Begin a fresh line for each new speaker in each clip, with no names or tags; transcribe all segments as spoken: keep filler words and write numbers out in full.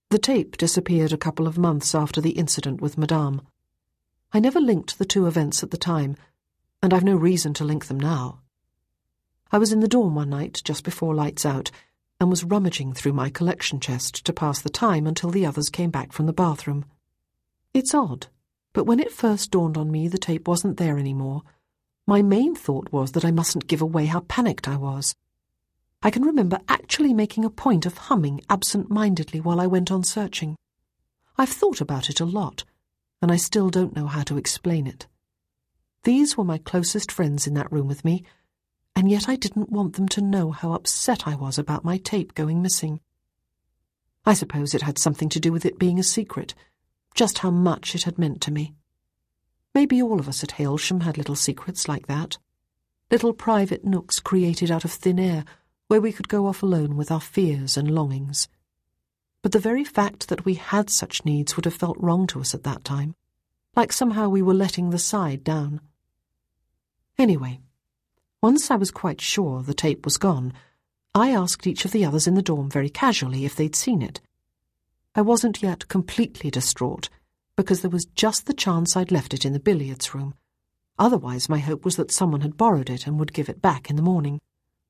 The tape disappeared a couple of months after the incident with Madame. I never linked the two events at the time, and I've no reason to link them now. I was in the dorm one night just before lights out and was rummaging through my collection chest to pass the time until the others came back from the bathroom. It's odd, but when it first dawned on me the tape wasn't there anymore, my main thought was that I mustn't give away how panicked I was. I can remember actually making a point of humming absent-mindedly while I went on searching. I've thought about it a lot, and I still don't know how to explain it. These were my closest friends in that room with me, and yet I didn't want them to know how upset I was about my tape going missing. I suppose it had something to do with it being a secret, just how much it had meant to me. Maybe all of us at Hailsham had little secrets like that, little private nooks created out of thin air where we could go off alone with our fears and longings. But the very fact that we had such needs would have felt wrong to us at that time, like somehow we were letting the side down. Anyway, once I was quite sure the tape was gone, I asked each of the others in the dorm very casually if they'd seen it. I wasn't yet completely distraught, because there was just the chance I'd left it in the billiards room. Otherwise, my hope was that someone had borrowed it and would give it back in the morning.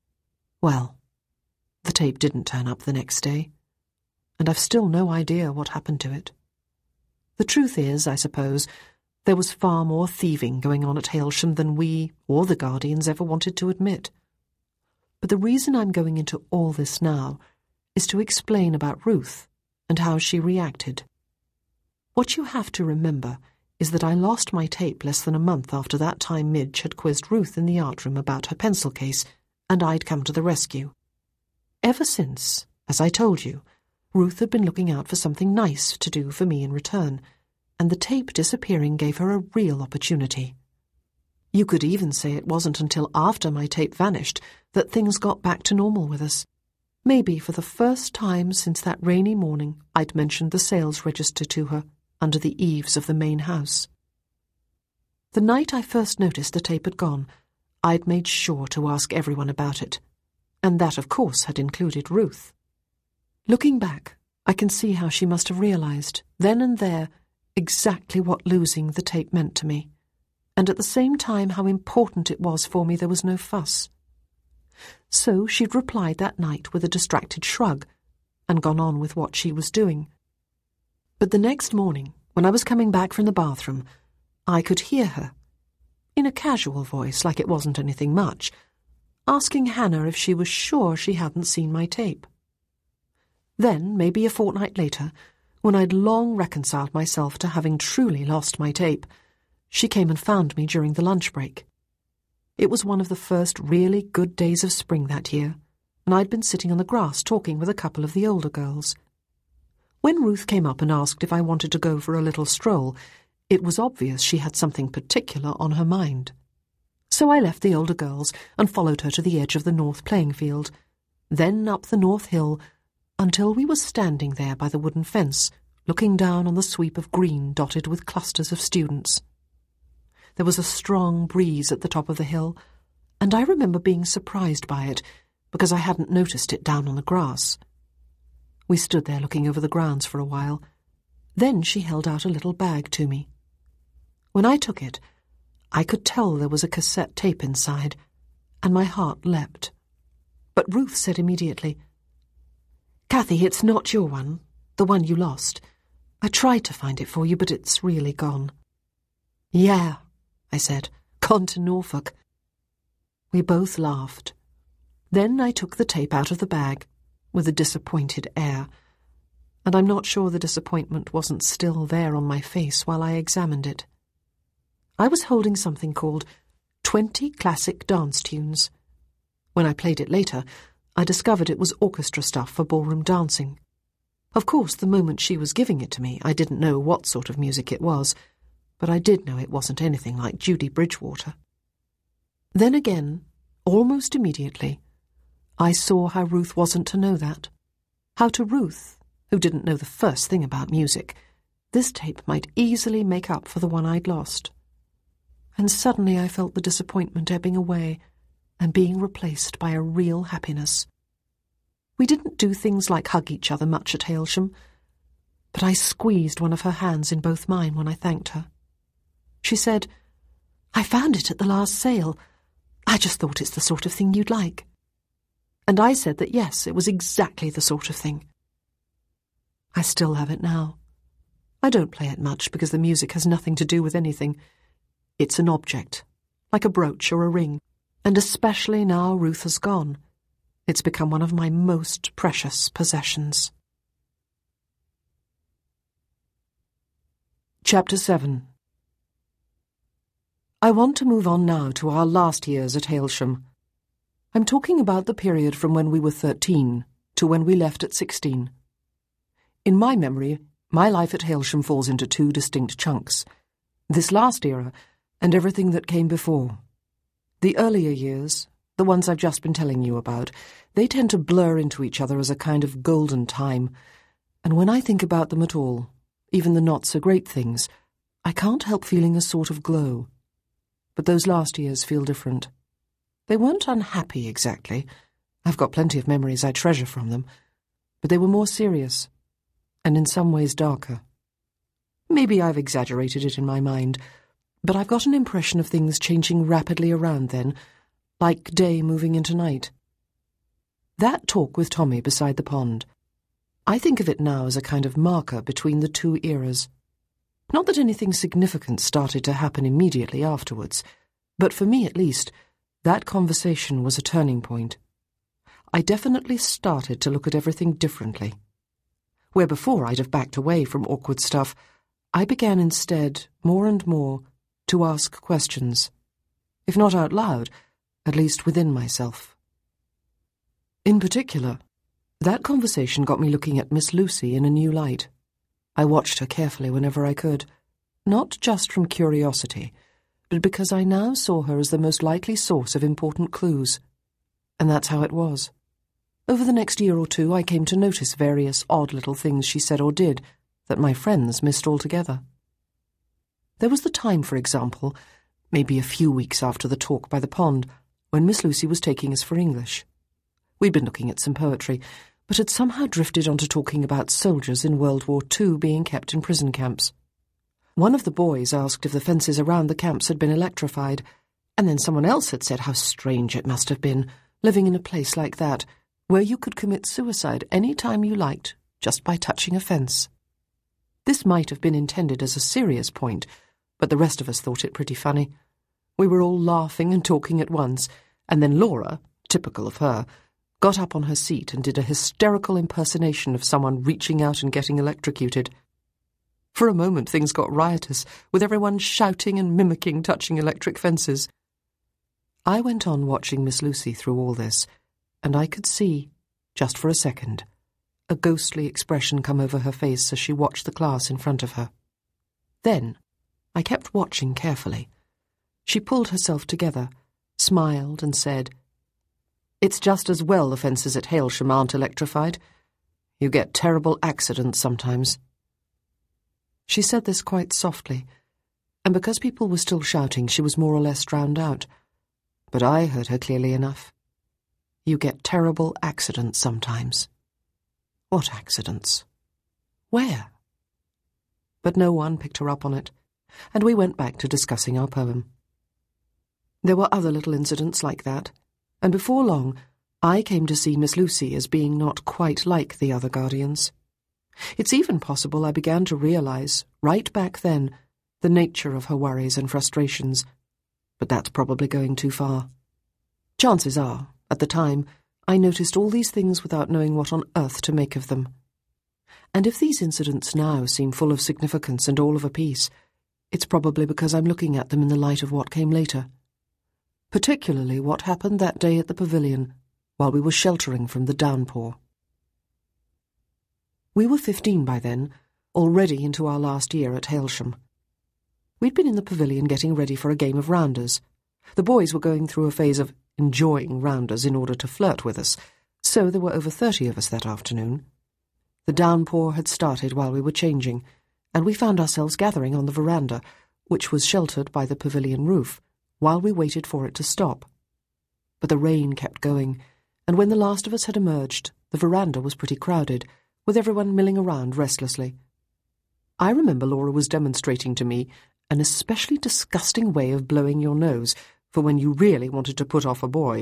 Well, the tape didn't turn up the next day, and I've still no idea what happened to it. The truth is, I suppose, there was far more thieving going on at Hailsham than we, or the Guardians, ever wanted to admit. But the reason I'm going into all this now is to explain about Ruth and how she reacted. What you have to remember is that I lost my tape less than a month after that time Midge had quizzed Ruth in the art room about her pencil case, and I'd come to the rescue. Ever since, as I told you, Ruth had been looking out for something nice to do for me in return, and the tape disappearing gave her a real opportunity. You could even say it wasn't until after my tape vanished that things got back to normal with us. Maybe for the first time since that rainy morning I'd mentioned the sales register to her under the eaves of the main house. The night I first noticed the tape had gone, I'd made sure to ask everyone about it, and that, of course, had included Ruth. Looking back, I can see how she must have realized, then and there, exactly what losing the tape meant to me, and at the same time how important it was for me there was no fuss. So she'd replied that night with a distracted shrug, and gone on with what she was doing. But the next morning, when I was coming back from the bathroom, I could hear her, in a casual voice like it wasn't anything much, asking Hannah if she was sure she hadn't seen my tape. Then, maybe a fortnight later, when I'd long reconciled myself to having truly lost my tape, she came and found me during the lunch break. It was one of the first really good days of spring that year, and I'd been sitting on the grass talking with a couple of the older girls. When Ruth came up and asked if I wanted to go for a little stroll, it was obvious she had something particular on her mind. So I left the older girls and followed her to the edge of the north playing field, then up the north hill, until we were standing there by the wooden fence, looking down on the sweep of green dotted with clusters of students. There was a strong breeze at the top of the hill, and I remember being surprised by it, because I hadn't noticed it down on the grass. We stood there looking over the grounds for a while. Then she held out a little bag to me. When I took it, I could tell there was a cassette tape inside, and my heart leapt. But Ruth said immediately, "Kathy, it's not your one, the one you lost. I tried to find it for you, but it's really gone." "Yeah," I said, "gone to Norfolk." We both laughed. Then I took the tape out of the bag, with a disappointed air, and I'm not sure the disappointment wasn't still there on my face while I examined it. I was holding something called Twenty Classic Dance Tunes. When I played it later, I discovered it was orchestra stuff for ballroom dancing. Of course, the moment she was giving it to me, I didn't know what sort of music it was, but I did know it wasn't anything like Judy Bridgewater. Then again, almost immediately, I saw how Ruth wasn't to know that. How to Ruth, who didn't know the first thing about music, this tape might easily make up for the one I'd lost. And suddenly I felt the disappointment ebbing away and being replaced by a real happiness. We didn't do things like hug each other much at Hailsham, but I squeezed one of her hands in both mine when I thanked her. She said, "I found it at the last sale. I just thought it's the sort of thing you'd like." And I said that yes, it was exactly the sort of thing. I still have it now. I don't play it much because the music has nothing to do with anything. It's an object, like a brooch or a ring, and especially now Ruth has gone, it's become one of my most precious possessions. Chapter seven. I want to move on now to our last years at Hailsham. I'm talking about the period from when we were thirteen to when we left at sixteen. In my memory, my life at Hailsham falls into two distinct chunks, this last era and everything that came before. The earlier years, the ones I've just been telling you about, they tend to blur into each other as a kind of golden time, and when I think about them at all, even the not-so-great things, I can't help feeling a sort of glow. But those last years feel different. They weren't unhappy exactly. I've got plenty of memories I treasure from them, but they were more serious, and in some ways darker. Maybe I've exaggerated it in my mind, but I've got an impression of things changing rapidly around then, like day moving into night. That talk with Tommy beside the pond, I think of it now as a kind of marker between the two eras. Not that anything significant started to happen immediately afterwards, but for me at least, that conversation was a turning point. I definitely started to look at everything differently. Where before I'd have backed away from awkward stuff, I began instead, more and more, to ask questions. If not out loud, at least within myself. In particular, that conversation got me looking at Miss Lucy in a new light. I watched her carefully whenever I could, not just from curiosity, but because I now saw her as the most likely source of important clues. And that's how it was. Over the next year or two, I came to notice various odd little things she said or did that my friends missed altogether. There was the time, for example, maybe a few weeks after the talk by the pond, when Miss Lucy was taking us for English. We'd been looking at some poetry, but had somehow drifted onto talking about soldiers in World War Two being kept in prison camps. One of the boys asked if the fences around the camps had been electrified, and then someone else had said how strange it must have been, living in a place like that, where you could commit suicide any time you liked, just by touching a fence. This might have been intended as a serious point, but the rest of us thought it pretty funny. We were all laughing and talking at once, and then Laura, typical of her, got up on her seat and did a hysterical impersonation of someone reaching out and getting electrocuted. For a moment things got riotous, with everyone shouting and mimicking touching electric fences. I went on watching Miss Lucy through all this, and I could see, just for a second, a ghostly expression come over her face as she watched the class in front of her. Then, I kept watching carefully. She pulled herself together, smiled and said, "It's just as well the fences at Hailsham aren't electrified. You get terrible accidents sometimes." She said this quite softly, and because people were still shouting, she was more or less drowned out. But I heard her clearly enough. You get terrible accidents sometimes. What accidents? Where? But no one picked her up on it, and we went back to discussing our poem. There were other little incidents like that, and before long I came to see Miss Lucy as being not quite like the other guardians. It's even possible I began to realize, right back then, the nature of her worries and frustrations, but that's probably going too far. Chances are, at the time, I noticed all these things without knowing what on earth to make of them. And if these incidents now seem full of significance and all of a piece, it's probably because I'm looking at them in the light of what came later. Particularly what happened that day at the pavilion, while we were sheltering from the downpour. We were fifteen by then, already into our last year at Hailsham. We'd been in the pavilion getting ready for a game of rounders. The boys were going through a phase of enjoying rounders in order to flirt with us, so there were over thirty of us that afternoon. The downpour had started while we were changing, and we found ourselves gathering on the veranda, which was sheltered by the pavilion roof, while we waited for it to stop. But the rain kept going, and when the last of us had emerged, the veranda was pretty crowded, with everyone milling around restlessly, I remember Laura was demonstrating to me an especially disgusting way of blowing your nose for when you really wanted to put off a boy.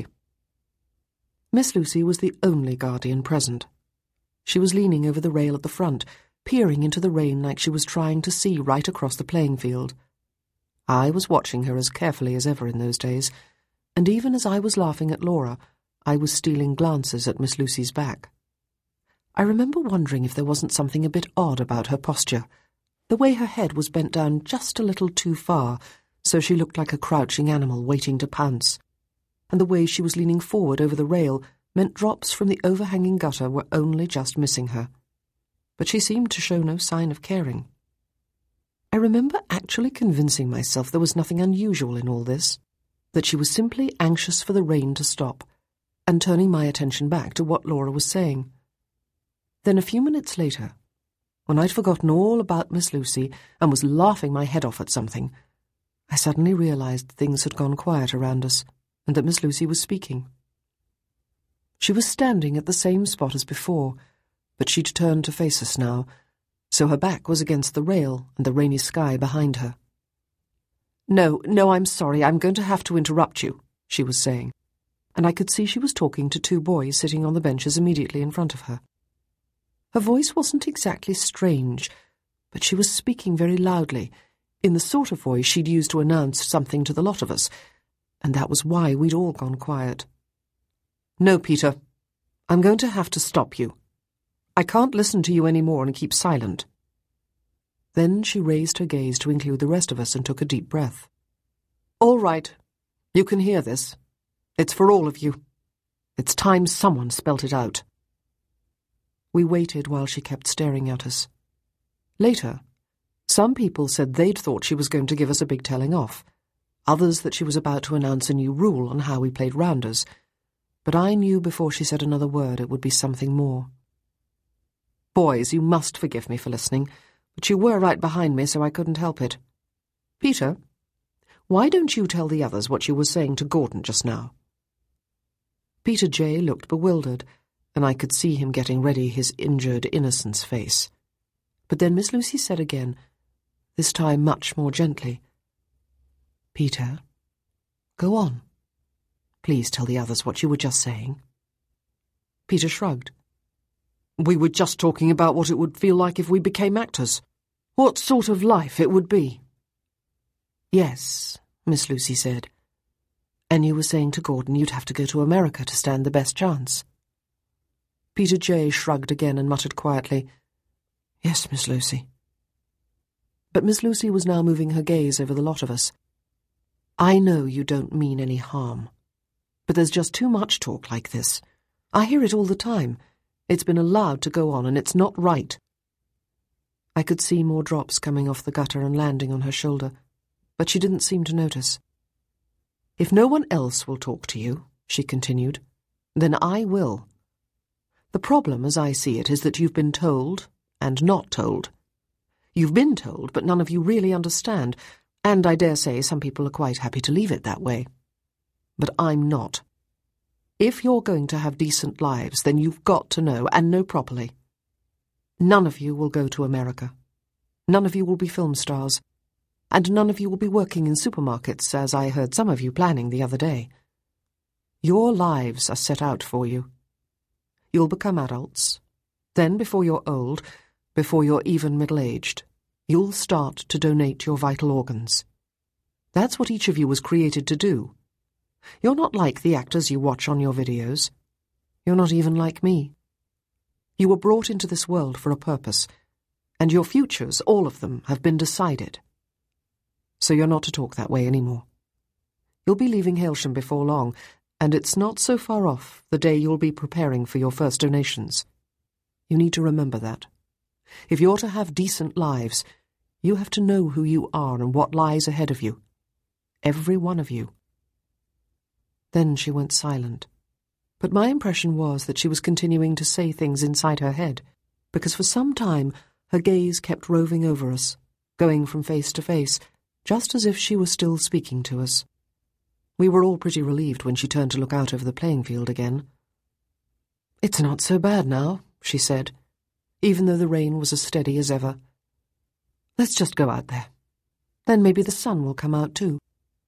Miss Lucy was the only guardian present. She was leaning over the rail at the front, peering into the rain like she was trying to see right across the playing field. I was watching her as carefully as ever in those days, and even as I was laughing at Laura, I was stealing glances at Miss Lucy's back. I remember wondering if there wasn't something a bit odd about her posture, the way her head was bent down just a little too far, so she looked like a crouching animal waiting to pounce, and the way she was leaning forward over the rail meant drops from the overhanging gutter were only just missing her. But she seemed to show no sign of caring. I remember actually convincing myself there was nothing unusual in all this, that she was simply anxious for the rain to stop, and turning my attention back to what Laura was saying. Then a few minutes later, when I'd forgotten all about Miss Lucy and was laughing my head off at something, I suddenly realized things had gone quiet around us and that Miss Lucy was speaking. She was standing at the same spot as before, but she'd turned to face us now, so her back was against the rail and the rainy sky behind her. "No, no, I'm sorry, I'm going to have to interrupt you," she was saying, and I could see she was talking to two boys sitting on the benches immediately in front of her. Her voice wasn't exactly strange, but she was speaking very loudly, in the sort of voice she'd used to announce something to the lot of us, and that was why we'd all gone quiet. "No, Peter, I'm going to have to stop you. I can't listen to you any more and keep silent." Then she raised her gaze to include the rest of us and took a deep breath. "All right, you can hear this. It's for all of you. It's time someone spelt it out." We waited while she kept staring at us. Later, some people said they'd thought she was going to give us a big telling off, others that she was about to announce a new rule on how we played rounders, but I knew before she said another word it would be something more. "Boys, you must forgive me for listening, but you were right behind me, so I couldn't help it. Peter, why don't you tell the others what you were saying to Gordon just now?" Peter J. looked bewildered, and I could see him getting ready his injured innocence face. But then Miss Lucy said again, this time much more gently, "Peter, go on. Please tell the others what you were just saying." Peter shrugged. "We were just talking about what it would feel like if we became actors. What sort of life it would be." "Yes," Miss Lucy said. "And you were saying to Gordon you'd have to go to America to stand the best chance." Peter J. shrugged again and muttered quietly, "Yes, Miss Lucy." But Miss Lucy was now moving her gaze over the lot of us. "I know you don't mean any harm, but there's just too much talk like this. I hear it all the time. It's been allowed to go on, and it's not right." I could see more drops coming off the gutter and landing on her shoulder, but she didn't seem to notice. "If no one else will talk to you," she continued, "then I will. The problem, as I see it, is that you've been told and not told. You've been told, but none of you really understand, and I dare say some people are quite happy to leave it that way. But I'm not. If you're going to have decent lives, then you've got to know, and know properly. None of you will go to America. None of you will be film stars. And none of you will be working in supermarkets, as I heard some of you planning the other day. Your lives are set out for you. You'll become adults. Then, before you're old, before you're even middle-aged, you'll start to donate your vital organs. That's what each of you was created to do. You're not like the actors you watch on your videos. You're not even like me. You were brought into this world for a purpose, and your futures, all of them, have been decided. So you're not to talk that way anymore. You'll be leaving Hailsham before long, and it's not so far off the day you'll be preparing for your first donations. You need to remember that. If you're to have decent lives, you have to know who you are and what lies ahead of you. Every one of you." Then she went silent, but my impression was that she was continuing to say things inside her head, because for some time her gaze kept roving over us, going from face to face, just as if she was still speaking to us. We were all pretty relieved when she turned to look out over the playing field again. "It's not so bad now," she said, even though the rain was as steady as ever. Let's just go out there. Then maybe the sun will come out too."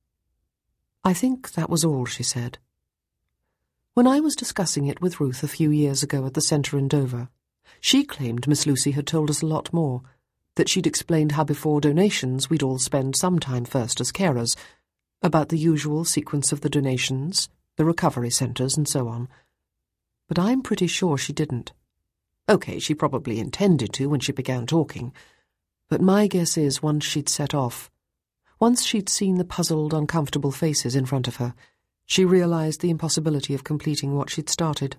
I think that was all she said. When I was discussing it with Ruth a few years ago at the centre in Dover, she claimed Miss Lucy had told us a lot more, that she'd explained how before donations we'd all spend some time first as carers, about the usual sequence of the donations, the recovery centres and so on. But I'm pretty sure she didn't. OK, she probably intended to when she began talking, but my guess is once she'd set off, once she'd seen the puzzled, uncomfortable faces in front of her, she realised the impossibility of completing what she'd started.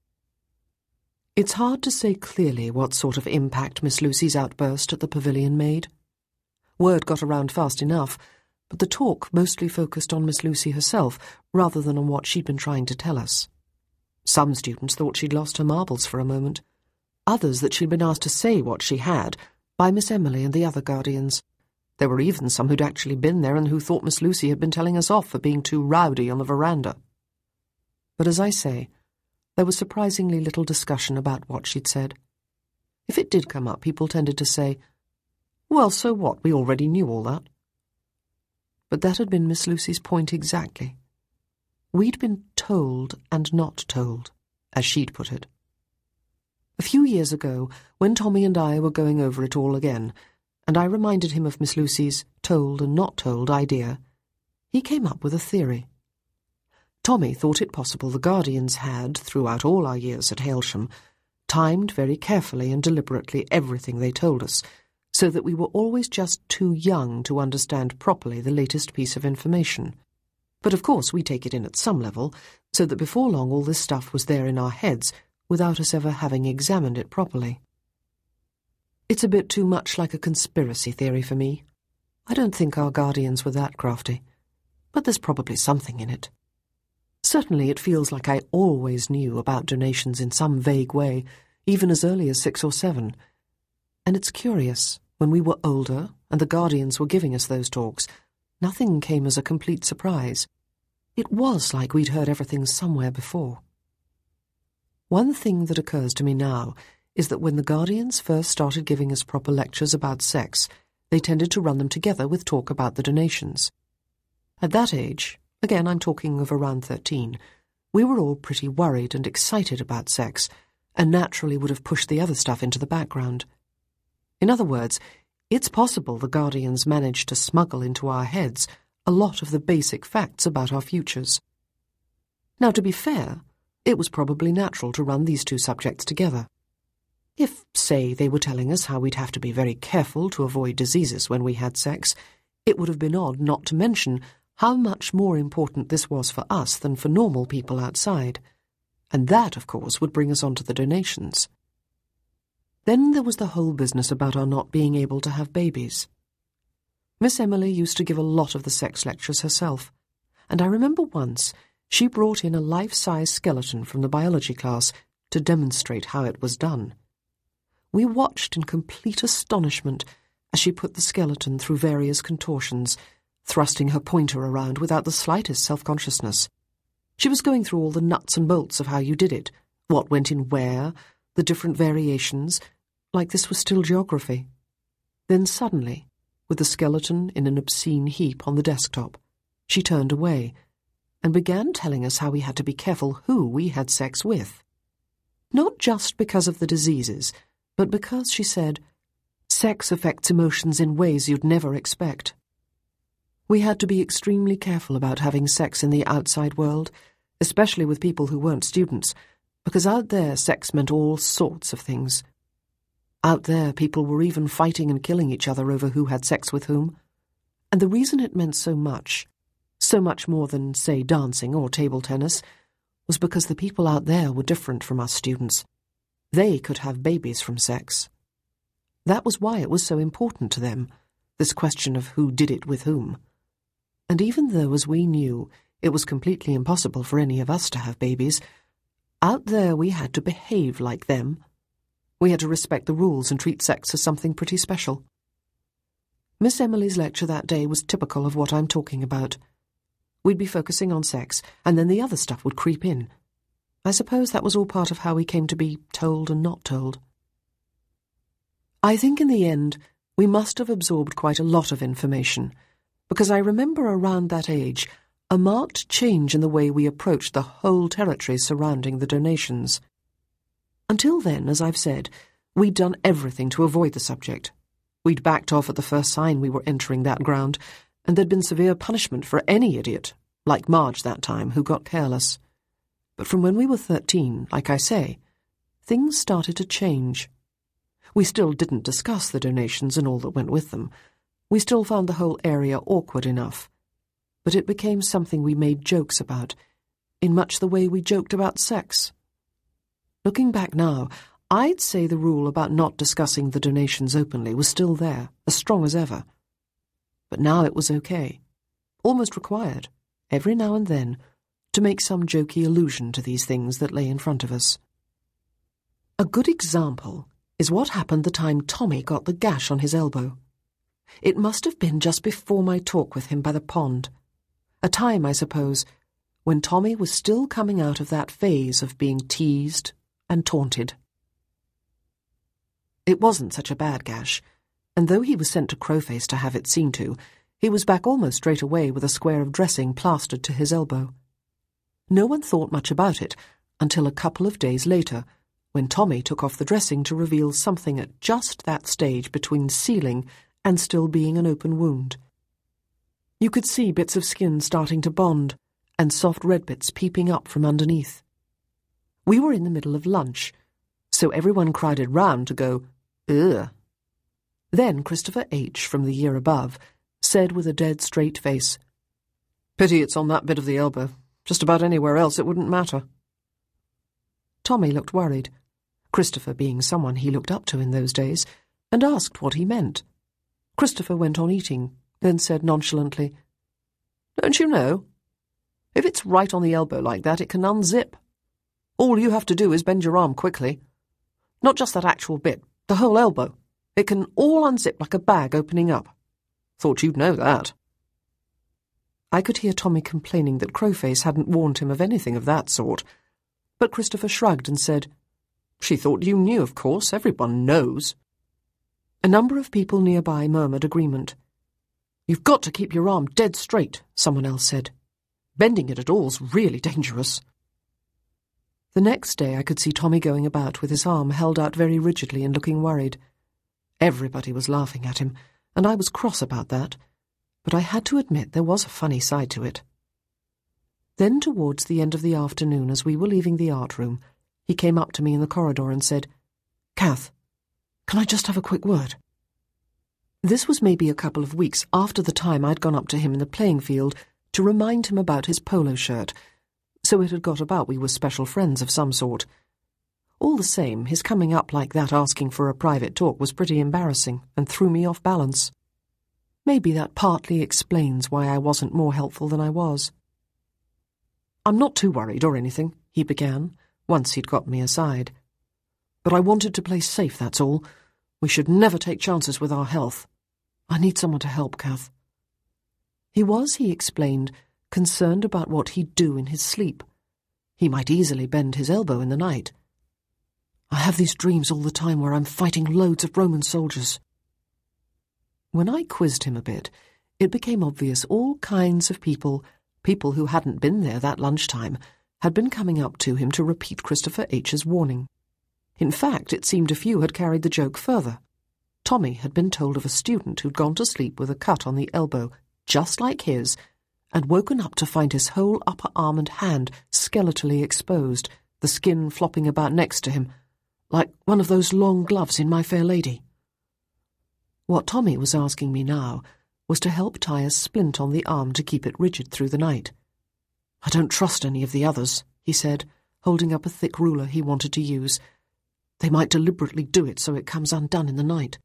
It's hard to say clearly what sort of impact Miss Lucy's outburst at the pavilion made. Word got around fast enough, but the talk mostly focused on Miss Lucy herself rather than on what she'd been trying to tell us. Some students thought she'd lost her marbles for a moment, others that she'd been asked to say what she had by Miss Emily and the other guardians. There were even some who'd actually been there and who thought Miss Lucy had been telling us off for being too rowdy on the veranda. But as I say, there was surprisingly little discussion about what she'd said. If it did come up, people tended to say, "Well, so what? We already knew all that." But that had been Miss Lucy's point exactly. We'd been told and not told, as she'd put it. A few years ago, when Tommy and I were going over it all again, and I reminded him of Miss Lucy's told and not told idea, he came up with a theory. Tommy thought it possible the guardians had, throughout all our years at Hailsham, timed very carefully and deliberately everything they told us, so that we were always just too young to understand properly the latest piece of information. But of course we take it in at some level, so that before long all this stuff was there in our heads, without us ever having examined it properly. It's a bit too much like a conspiracy theory for me. I don't think our guardians were that crafty, but there's probably something in it. Certainly it feels like I always knew about donations in some vague way, even as early as six or seven. And it's curious, when we were older and the guardians were giving us those talks, nothing came as a complete surprise. It was like we'd heard everything somewhere before. One thing that occurs to me now is that when the guardians first started giving us proper lectures about sex, they tended to run them together with talk about the donations. At that age, again I'm talking of around thirteen, we were all pretty worried and excited about sex, and naturally would have pushed the other stuff into the background. In other words, it's possible the guardians managed to smuggle into our heads a lot of the basic facts about our futures. Now, to be fair, it was probably natural to run these two subjects together. If, say, they were telling us how we'd have to be very careful to avoid diseases when we had sex, it would have been odd not to mention how much more important this was for us than for normal people outside. And that, of course, would bring us on to the donations. Then there was the whole business about our not being able to have babies. Miss Emily used to give a lot of the sex lectures herself, and I remember once she brought in a life-size skeleton from the biology class to demonstrate how it was done. We watched in complete astonishment as she put the skeleton through various contortions, thrusting her pointer around without the slightest self-consciousness. She was going through all the nuts and bolts of how you did it, what went in where, the different variations, like this was still geography. Then suddenly, with the skeleton in an obscene heap on the desktop, she turned away and began telling us how we had to be careful who we had sex with. Not just because of the diseases, but because, she said, sex affects emotions in ways you'd never expect. We had to be extremely careful about having sex in the outside world, especially with people who weren't students, because out there sex meant all sorts of things. Out there people were even fighting and killing each other over who had sex with whom. And the reason it meant so much, so much more than, say, dancing or table tennis, was because the people out there were different from us students. They could have babies from sex. That was why it was so important to them, this question of who did it with whom. And even though, as we knew, it was completely impossible for any of us to have babies, out there we had to behave like them. We had to respect the rules and treat sex as something pretty special. Miss Emily's lecture that day was typical of what I'm talking about. We'd be focusing on sex, and then the other stuff would creep in. I suppose that was all part of how we came to be told and not told. I think in the end, We must have absorbed quite a lot of information, because I remember around that age a marked change in the way we approached the whole territory surrounding the donations. Until then, as I've said, we'd done everything to avoid the subject. We'd backed off at the first sign we were entering that ground, and there'd been severe punishment for any idiot, like Marge that time, who got careless. But from when we were thirteen, like I say, things started to change. We still didn't discuss the donations and all that went with them. We still found the whole area awkward enough. But it became something we made jokes about, in much the way we joked about sex. Looking back now, I'd say the rule about not discussing the donations openly was still there, as strong as ever. But now it was okay, almost required, every now and then, to make some jokey allusion to these things that lay in front of us. A good example is what happened the time Tommy got the gash on his elbow. It must have been just before my talk with him by the pond, a time, I suppose, when Tommy was still coming out of that phase of being teased and taunted. It wasn't such a bad gash, and though he was sent to Crowface to have it seen to, he was back almost straight away with a square of dressing plastered to his elbow. No one thought much about it until a couple of days later, when Tommy took off the dressing to reveal something at just that stage between sealing and still being an open wound. You could see bits of skin starting to bond, and soft red bits peeping up from underneath. We were in the middle of lunch, so everyone crowded round to go, ugh. Then Christopher H., from the year above, said with a dead straight face, "Pity it's on that bit of the elbow. Just about anywhere else it wouldn't matter." Tommy looked worried, Christopher being someone he looked up to in those days, and asked what he meant. Christopher went on eating, then said nonchalantly, "Don't you know? If it's right on the elbow like that, it can unzip. All you have to do is bend your arm quickly. Not just that actual bit, the whole elbow. It can all unzip like a bag opening up. Thought you'd know that." I could hear Tommy complaining that Crowface hadn't warned him of anything of that sort, but Christopher shrugged and said, "She thought you knew, of course. Everyone knows." A number of people nearby murmured agreement. "You've got to keep your arm dead straight," someone else said. "Bending it at all's really dangerous." The next day I could see Tommy going about with his arm held out very rigidly and looking worried. Everybody was laughing at him, and I was cross about that, but I had to admit there was a funny side to it. Then towards the end of the afternoon, as we were leaving the art room, he came up to me in the corridor and said, "Kath, can I just have a quick word?" This was maybe a couple of weeks after the time I'd gone up to him in the playing field to remind him about his polo shirt, so it had got about we were special friends of some sort. All the same, his coming up like that asking for a private talk was pretty embarrassing and threw me off balance. Maybe that partly explains why I wasn't more helpful than I was. "I'm not too worried or anything," he began, once he'd got me aside. "But I wanted to play safe, that's all. We should never take chances with our health. I need someone to help, Kath." He was, he explained, concerned about what he'd do in his sleep. He might easily bend his elbow in the night. "I have these dreams all the time where I'm fighting loads of Roman soldiers." When I quizzed him a bit, it became obvious all kinds of people, people who hadn't been there that lunchtime, had been coming up to him to repeat Christopher H.'s warning. In fact, it seemed a few had carried the joke further. Tommy had been told of a student who'd gone to sleep with a cut on the elbow, just like his, and woken up to find his whole upper arm and hand skeletally exposed, the skin flopping about next to him, like one of those long gloves in My Fair Lady. What Tommy was asking me now was to help tie a splint on the arm to keep it rigid through the night. "I don't trust any of the others," he said, holding up a thick ruler he wanted to use. "They might deliberately do it so it comes undone in the night."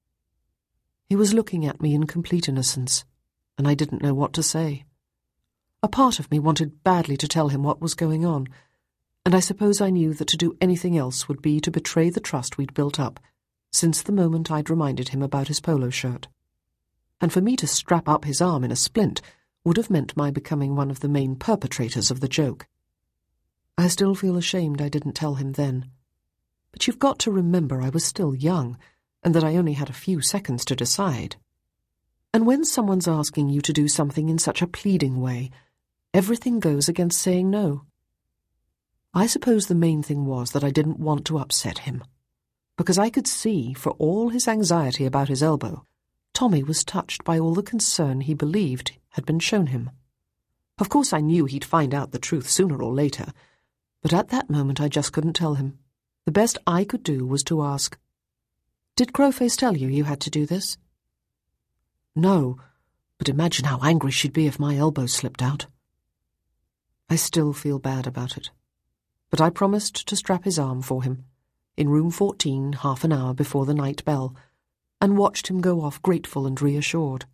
He was looking at me in complete innocence, and I didn't know what to say. A part of me wanted badly to tell him what was going on, and I suppose I knew that to do anything else would be to betray the trust we'd built up, since the moment I'd reminded him about his polo shirt. And for me to strap up his arm in a splint would have meant my becoming one of the main perpetrators of the joke. I still feel ashamed I didn't tell him then. But you've got to remember I was still young, and that I only had a few seconds to decide. And when someone's asking you to do something in such a pleading way, everything goes against saying no. I suppose the main thing was that I didn't want to upset him, because I could see, for all his anxiety about his elbow, Tommy was touched by all the concern he believed had been shown him. Of course I knew he'd find out the truth sooner or later, but at that moment I just couldn't tell him. The best I could do was to ask, "Did Crowface tell you you had to do this?" "No, but imagine how angry she'd be if my elbow slipped out." I still feel bad about it, but I promised to strap his arm for him, in room fourteen half an hour before the night bell, and watched him go off grateful and reassured.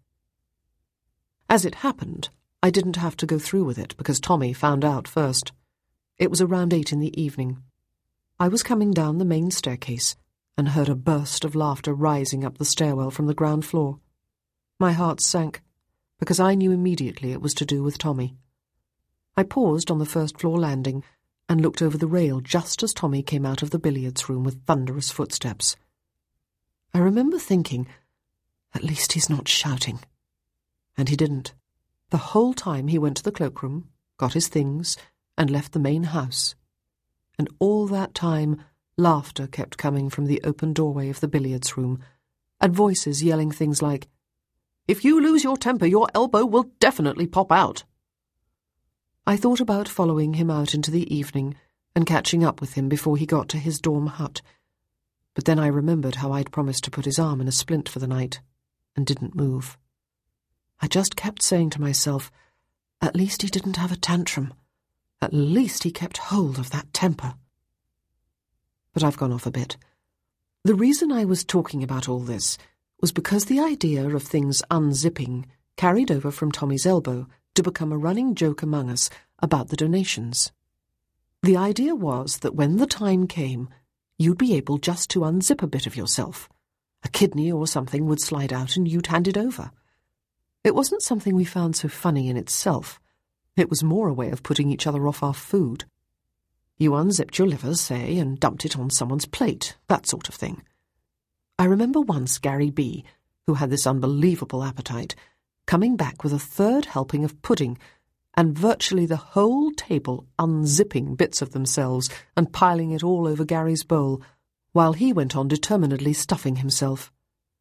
As it happened, I didn't have to go through with it because Tommy found out first. It was around eight in the evening. I was coming down the main staircase and heard a burst of laughter rising up the stairwell from the ground floor. My heart sank, because I knew immediately it was to do with Tommy. I paused on the first floor landing and looked over the rail just as Tommy came out of the billiards room with thunderous footsteps. I remember thinking, at least he's not shouting. And he didn't. The whole time he went to the cloakroom, got his things, and left the main house. And all that time, laughter kept coming from the open doorway of the billiards room, and voices yelling things like, "If you lose your temper, your elbow will definitely pop out." I thought about following him out into the evening and catching up with him before he got to his dorm hut, but then I remembered how I'd promised to put his arm in a splint for the night, and didn't move. I just kept saying to myself, at least he didn't have a tantrum. At least he kept hold of that temper. But I've gone off a bit. The reason I was talking about all this was because the idea of things unzipping carried over from Tommy's elbow to become a running joke among us about the donations. The idea was that when the time came, you'd be able just to unzip a bit of yourself. A kidney or something would slide out and you'd hand it over. It wasn't something we found so funny in itself. It was more a way of putting each other off our food. You unzipped your liver, say, and dumped it on someone's plate, that sort of thing. I remember once Gary B., who had this unbelievable appetite, coming back with a third helping of pudding, and virtually the whole table unzipping bits of themselves and piling it all over Gary's bowl, while he went on determinedly stuffing himself.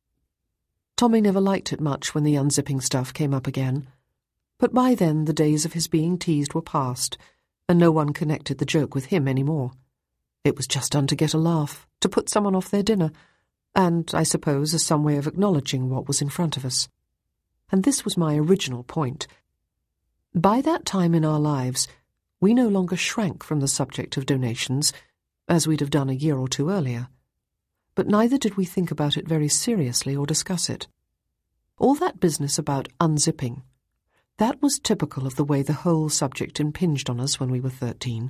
Tommy never liked it much when the unzipping stuff came up again, but by then the days of his being teased were past, and no one connected the joke with him any more. It was just done to get a laugh, to put someone off their dinner, and, I suppose, as some way of acknowledging what was in front of us. And this was my original point. By that time in our lives, we no longer shrank from the subject of donations, as we'd have done a year or two earlier. But neither did we think about it very seriously or discuss it. All that business about unzipping, that was typical of the way the whole subject impinged on us when we were thirteen.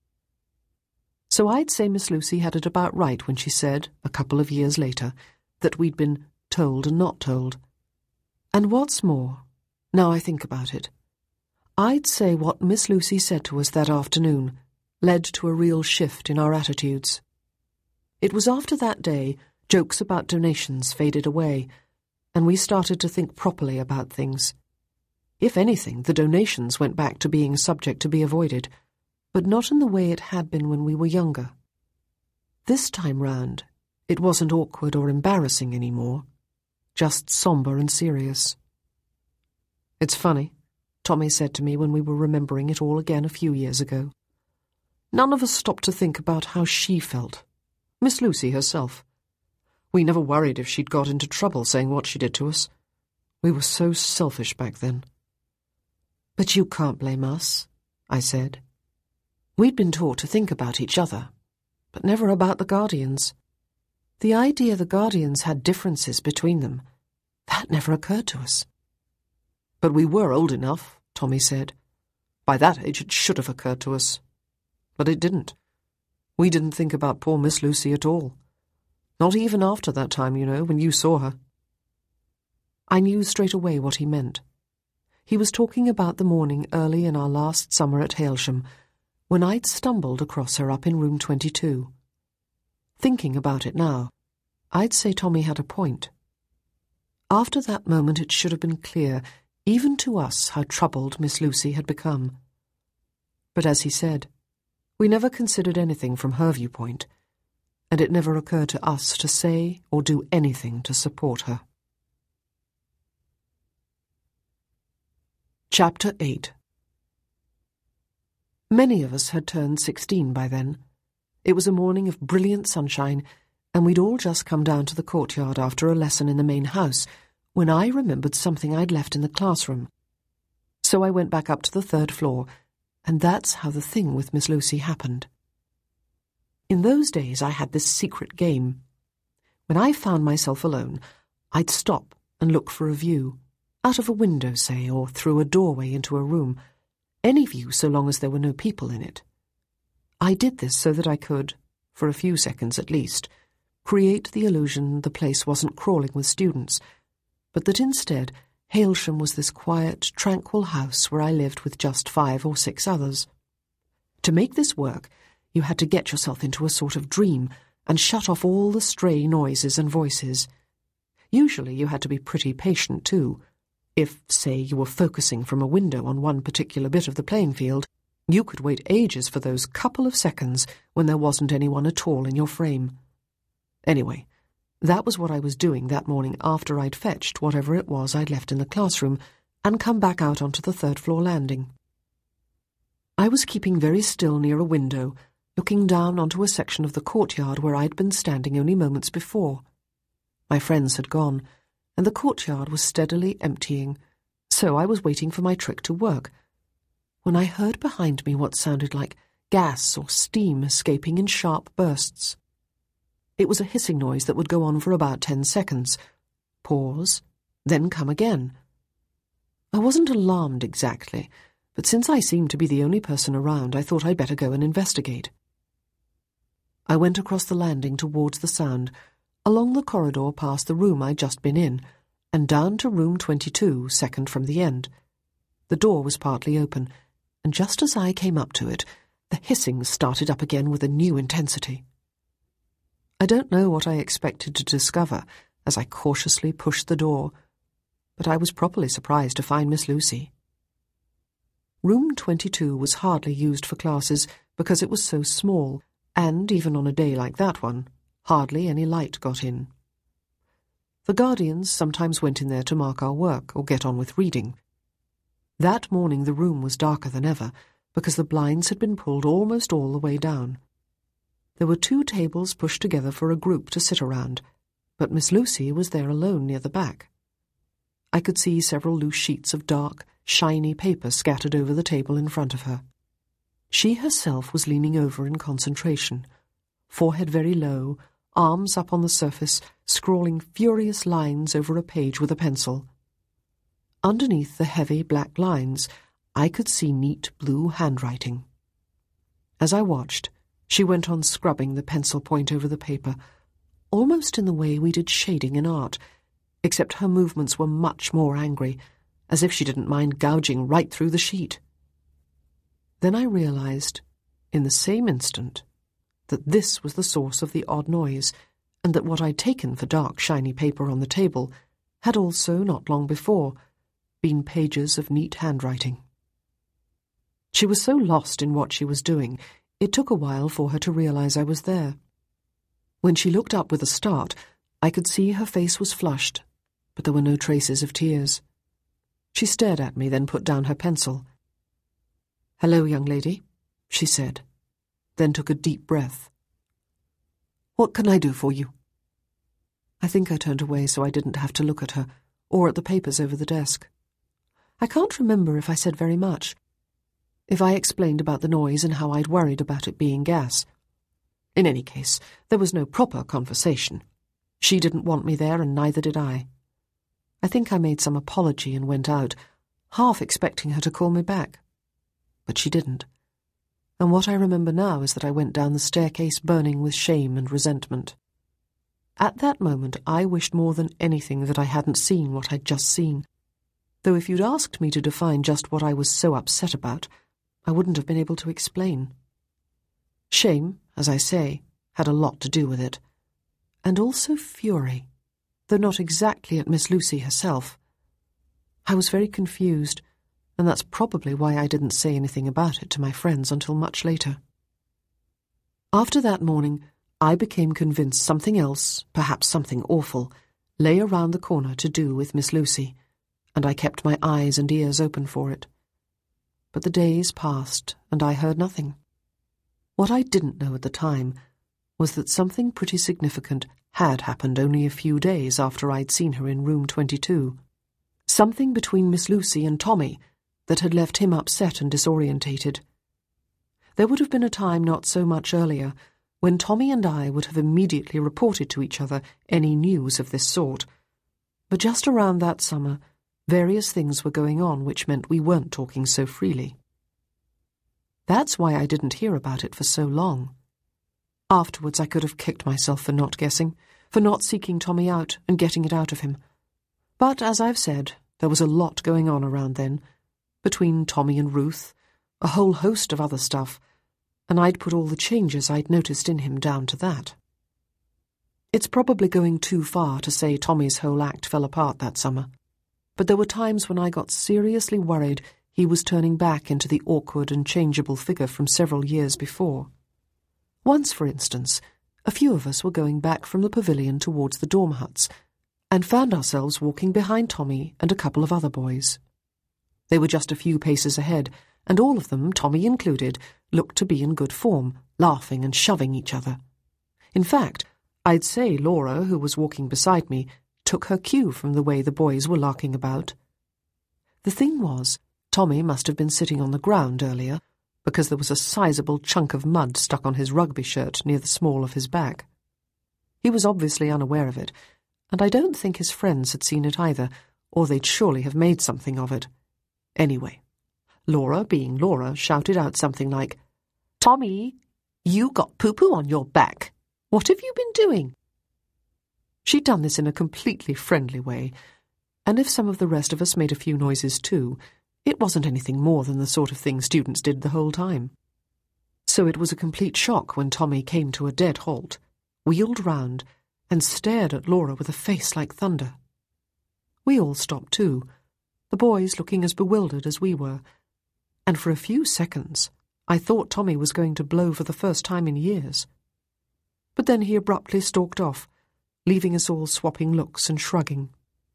So I'd say Miss Lucy had it about right when she said, a couple of years later, that we'd been told and not told. And what's more, now I think about it, I'd say what Miss Lucy said to us that afternoon led to a real shift in our attitudes. It was after that day jokes about donations faded away, and we started to think properly about things. If anything, the donations went back to being a subject to be avoided, but not in the way it had been when we were younger. This time round, it wasn't awkward or embarrassing anymore, just sombre and serious. "It's funny," Tommy said to me when we were remembering it all again a few years ago. "None of us stopped to think about how she felt. Miss Lucy herself. We never worried if she'd got into trouble saying what she did to us. We were so selfish back then." "But you can't blame us," I said. We'd been taught to think about each other, but never about the Guardians. The idea the Guardians had differences between them, that never occurred to us. "But we were old enough," Tommy said. "By that age it should have occurred to us. But it didn't. We didn't think about poor Miss Lucy at all. Not even after that time, you know, when you saw her." I knew straight away what he meant. He was talking about the morning early in our last summer at Hailsham, when I'd stumbled across her up in room twenty-two. Thinking about it now, I'd say Tommy had a point. After that moment it should have been clear, even to us, how troubled Miss Lucy had become. But as he said, we never considered anything from her viewpoint, and it never occurred to us to say or do anything to support her. Chapter eight. Many of us had turned sixteen by then. It was a morning of brilliant sunshine, and we'd all just come down to the courtyard after a lesson in the main house, when I remembered something I'd left in the classroom. So I went back up to the third floor, and that's how the thing with Miss Lucy happened. In those days I had this secret game. When I found myself alone, I'd stop and look for a view, out of a window, say, or through a doorway into a room, any view so long as there were no people in it. I did this so that I could, for a few seconds at least, create the illusion the place wasn't crawling with students, but that instead Hailsham was this quiet, tranquil house where I lived with just five or six others. To make this work, you had to get yourself into a sort of dream and shut off all the stray noises and voices. Usually you had to be pretty patient too. If, say, you were focusing from a window on one particular bit of the playing field, you could wait ages for those couple of seconds when there wasn't anyone at all in your frame. Anyway, that was what I was doing that morning after I'd fetched whatever it was I'd left in the classroom and come back out onto the third-floor landing. I was keeping very still near a window, looking down onto a section of the courtyard where I'd been standing only moments before. My friends had gone, and the courtyard was steadily emptying, so I was waiting for my trick to work, when I heard behind me what sounded like gas or steam escaping in sharp bursts. It was a hissing noise that would go on for about ten seconds, pause, then come again. I wasn't alarmed exactly, but since I seemed to be the only person around, I thought I'd better go and investigate. I went across the landing towards the sound, along the corridor past the room I'd just been in, and down to room twenty-two, second from the end. The door was partly open, and just as I came up to it, the hissing started up again with a new intensity. I don't know what I expected to discover as I cautiously pushed the door, but I was properly surprised to find Miss Lucy. Room twenty-two was hardly used for classes because it was so small, and even on a day like that one, hardly any light got in. The guardians sometimes went in there to mark our work or get on with reading. That morning the room was darker than ever because the blinds had been pulled almost all the way down. There were two tables pushed together for a group to sit around, but Miss Lucy was there alone near the back. I could see several loose sheets of dark, shiny paper scattered over the table in front of her. She herself was leaning over in concentration, forehead very low, arms up on the surface, scrawling furious lines over a page with a pencil. Underneath the heavy black lines, I could see neat blue handwriting. As I watched, she went on scrubbing the pencil point over the paper, almost in the way we did shading in art, except her movements were much more angry, as if she didn't mind gouging right through the sheet. Then I realized, in the same instant, that this was the source of the odd noise, and that what I'd taken for dark, shiny paper on the table had also, not long before, been pages of neat handwriting. She was so lost in what she was doing, it took a while for her to realize I was there. When she looked up with a start, I could see her face was flushed, but there were no traces of tears. She stared at me, then put down her pencil. "Hello, young lady," she said, then took a deep breath. "What can I do for you?" I think I turned away so I didn't have to look at her, or at the papers over the desk. I can't remember if I said very much. If I explained about the noise and how I'd worried about it being gas. In any case, there was no proper conversation. She didn't want me there, and neither did I. I think I made some apology and went out, half expecting her to call me back. But she didn't. And what I remember now is that I went down the staircase burning with shame and resentment. At that moment I wished more than anything that I hadn't seen what I'd just seen, though if you'd asked me to define just what I was so upset about, I wouldn't have been able to explain. Shame, as I say, had a lot to do with it, and also fury, though not exactly at Miss Lucy herself. I was very confused, and that's probably why I didn't say anything about it to my friends until much later. After that morning, I became convinced something else, perhaps something awful, lay around the corner to do with Miss Lucy, and I kept my eyes and ears open for it. But the days passed, and I heard nothing. What I didn't know at the time was that something pretty significant had happened only a few days after I'd seen her in room twenty-two. Something between Miss Lucy and Tommy that had left him upset and disorientated. There would have been a time not so much earlier when Tommy and I would have immediately reported to each other any news of this sort. But just around that summer, various things were going on which meant we weren't talking so freely. That's why I didn't hear about it for so long. Afterwards I could have kicked myself for not guessing, for not seeking Tommy out and getting it out of him. But, as I've said, there was a lot going on around then, between Tommy and Ruth, a whole host of other stuff, and I'd put all the changes I'd noticed in him down to that. It's probably going too far to say Tommy's whole act fell apart that summer, but there were times when I got seriously worried he was turning back into the awkward and changeable figure from several years before. Once, for instance, a few of us were going back from the pavilion towards the dorm huts, and found ourselves walking behind Tommy and a couple of other boys. They were just a few paces ahead, and all of them, Tommy included, looked to be in good form, laughing and shoving each other. In fact, I'd say Laura, who was walking beside me, took her cue from the way the boys were larking about. The thing was, Tommy must have been sitting on the ground earlier, because there was a sizable chunk of mud stuck on his rugby shirt near the small of his back. He was obviously unaware of it, and I don't think his friends had seen it either, or they'd surely have made something of it. Anyway, Laura, being Laura, shouted out something like, "Tommy, you got poo-poo on your back. What have you been doing?" She'd done this in a completely friendly way, and if some of the rest of us made a few noises too, it wasn't anything more than the sort of thing students did the whole time. So it was a complete shock when Tommy came to a dead halt, wheeled round, and stared at Laura with a face like thunder. We all stopped too, the boys looking as bewildered as we were, and for a few seconds I thought Tommy was going to blow for the first time in years. But then he abruptly stalked off, leaving us all swapping looks and shrugging.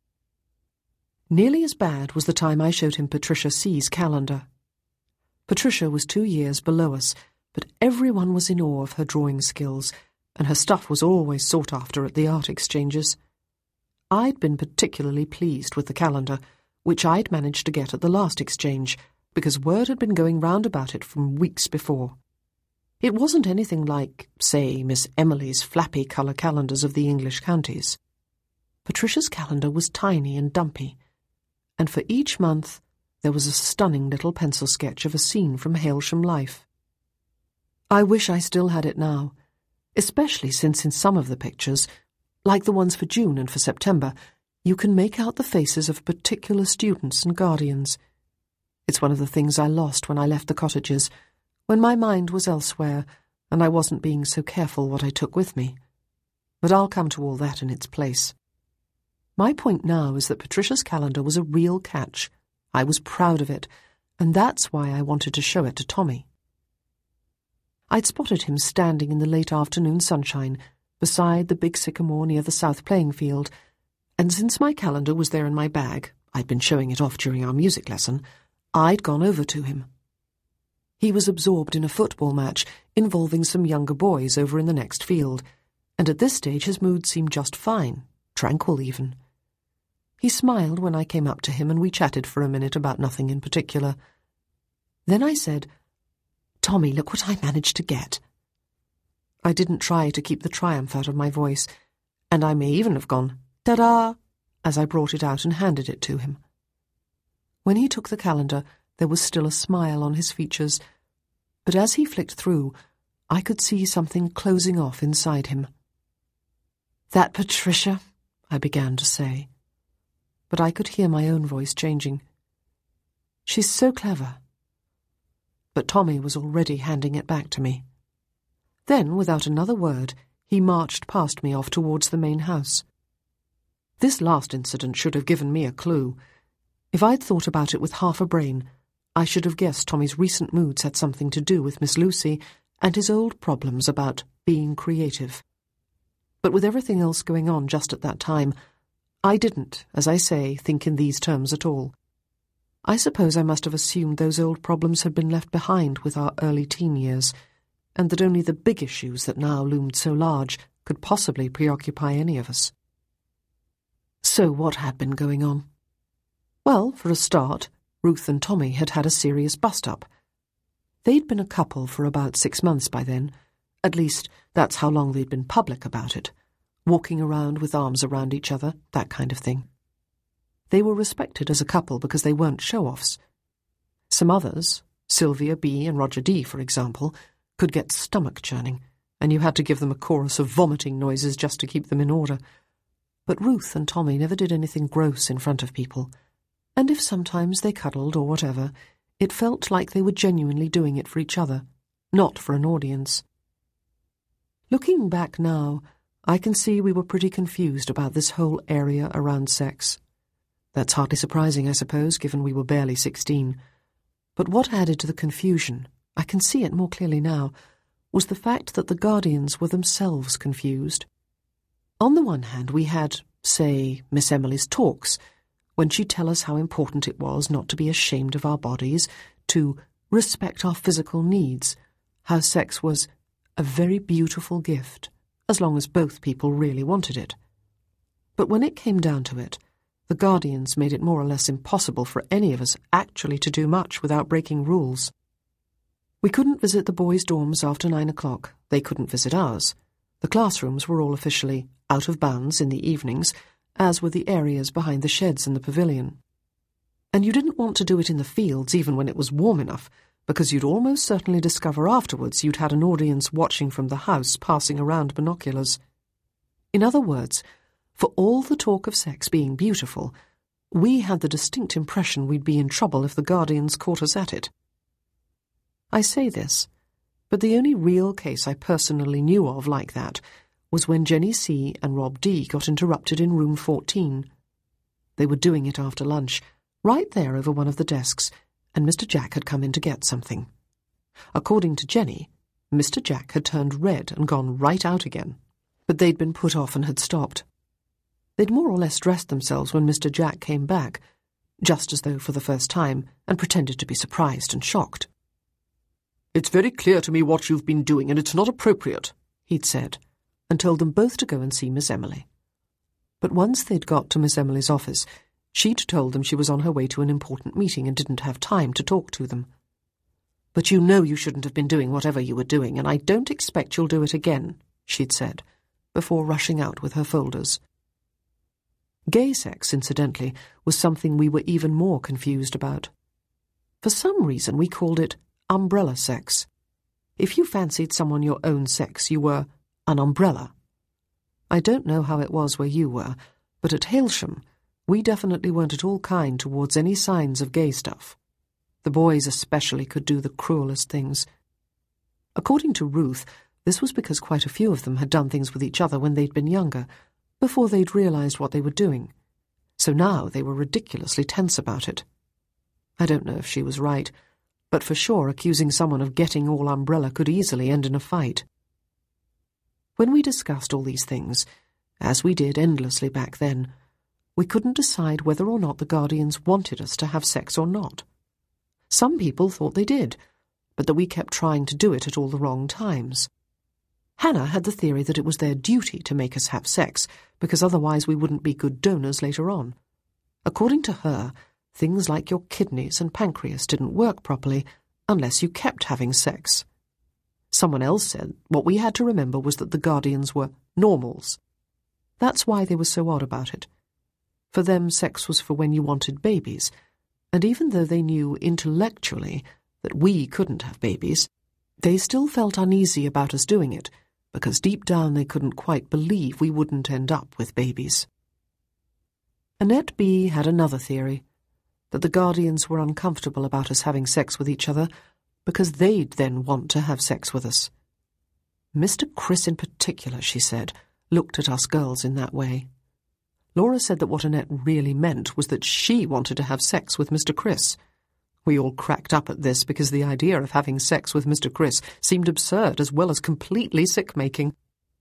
Nearly as bad was the time I showed him Patricia C.'s calendar. Patricia was two years below us, but everyone was in awe of her drawing skills, and her stuff was always sought after at the art exchanges. I'd been particularly pleased with the calendar, which I'd managed to get at the last exchange, because word had been going round about it from weeks before. It wasn't anything like, say, Miss Emily's flappy colour calendars of the English counties. Patricia's calendar was tiny and dumpy, and for each month there was a stunning little pencil sketch of a scene from Hailsham life. I wish I still had it now, especially since in some of the pictures, like the ones for June and for September, you can make out the faces of particular students and guardians. It's one of the things I lost when I left the cottages, when my mind was elsewhere and I wasn't being so careful what I took with me. But I'll come to all that in its place. My point now is that Patricia's calendar was a real catch. I was proud of it, and that's why I wanted to show it to Tommy. I'd spotted him standing in the late afternoon sunshine beside the big sycamore near the south playing field, and since my calendar was there in my bag, I'd been showing it off during our music lesson, I'd gone over to him. He was absorbed in a football match involving some younger boys over in the next field, and at this stage his mood seemed just fine, tranquil even. He smiled when I came up to him and we chatted for a minute about nothing in particular. Then I said, "Tommy, look what I managed to get." I didn't try to keep the triumph out of my voice, and I may even have gone, "Ta-da!" as I brought it out and handed it to him. When he took the calendar, there was still a smile on his features, but as he flicked through, I could see something closing off inside him. "That Patricia," I began to say, but I could hear my own voice changing. "She's so clever." But Tommy was already handing it back to me. Then, without another word, He marched past me off towards the main house. This last incident should have given me a clue. If I'd thought about it with half a brain, I should have guessed Tommy's recent moods had something to do with Miss Lucy and his old problems about being creative. But with everything else going on just at that time, I didn't, as I say, think in these terms at all. I suppose I must have assumed those old problems had been left behind with our early teen years, and that only the big issues that now loomed so large could possibly preoccupy any of us. So what had been going on? Well, for a start, Ruth and Tommy had had a serious bust-up. They'd been a couple for about six months by then. At least, that's how long they'd been public about it. Walking around with arms around each other, that kind of thing. They were respected as a couple because they weren't show-offs. Some others, Sylvia B. and Roger D., for example, could get stomach-churning, and you had to give them a chorus of vomiting noises just to keep them in order. But Ruth and Tommy never did anything gross in front of people, and if sometimes they cuddled or whatever, it felt like they were genuinely doing it for each other, not for an audience. Looking back now, I can see we were pretty confused about this whole area around sex. That's hardly surprising, I suppose, given we were barely sixteen. But what added to the confusion, I can see it more clearly now, was the fact that the guardians were themselves confused. On the one hand, we had, say, Miss Emily's talks, when she'd tell us how important it was not to be ashamed of our bodies, to respect our physical needs, how sex was a very beautiful gift, as long as both people really wanted it. But when it came down to it, the guardians made it more or less impossible for any of us actually to do much without breaking rules. We couldn't visit the boys' dorms after nine o'clock. They couldn't visit ours. The classrooms were all officially out of bounds in the evenings, as were the areas behind the sheds in the pavilion. And you didn't want to do it in the fields even when it was warm enough, because you'd almost certainly discover afterwards you'd had an audience watching from the house passing around binoculars. In other words, for all the talk of sex being beautiful, we had the distinct impression we'd be in trouble if the guardians caught us at it. I say this, but the only real case I personally knew of like that was when Jenny C. and Rob D. got interrupted in room fourteen. They were doing it after lunch, right there over one of the desks, and Mister Jack had come in to get something. According to Jenny, Mister Jack had turned red and gone right out again, but they'd been put off and had stopped. They'd more or less dressed themselves when Mister Jack came back, just as though for the first time, and pretended to be surprised and shocked. "It's very clear to me what you've been doing, and it's not appropriate," he'd said, and told them both to go and see Miss Emily. But once they'd got to Miss Emily's office, she'd told them she was on her way to an important meeting and didn't have time to talk to them. "But you know you shouldn't have been doing whatever you were doing, and I don't expect you'll do it again," she'd said, before rushing out with her folders. Gay sex, incidentally, was something we were even more confused about. For some reason we called it umbrella sex. If you fancied someone your own sex, you were an umbrella. I don't know how it was where you were, but at Hailsham we definitely weren't at all kind towards any signs of gay stuff. The boys especially could do the cruelest things. According to Ruth, this was because quite a few of them had done things with each other when they'd been younger, before they'd realised what they were doing. So now they were ridiculously tense about it. I don't know if she was right, but for sure accusing someone of getting all umbrella could easily end in a fight. When we discussed all these things, as we did endlessly back then, we couldn't decide whether or not the guardians wanted us to have sex or not. Some people thought they did, but that we kept trying to do it at all the wrong times. Hannah had the theory that it was their duty to make us have sex, because otherwise we wouldn't be good donors later on. According to her, things like your kidneys and pancreas didn't work properly unless you kept having sex. Someone else said what we had to remember was that the guardians were normals. That's why they were so odd about it. For them, sex was for when you wanted babies, and even though they knew intellectually that we couldn't have babies, they still felt uneasy about us doing it, because deep down they couldn't quite believe we wouldn't end up with babies. Annette B. had another theory, that the guardians were uncomfortable about us having sex with each other because they'd then want to have sex with us. Mister Chris in particular, she said, looked at us girls in that way. Laura said that what Annette really meant was that she wanted to have sex with Mister Chris. We all cracked up at this because the idea of having sex with Mister Chris seemed absurd as well as completely sick-making.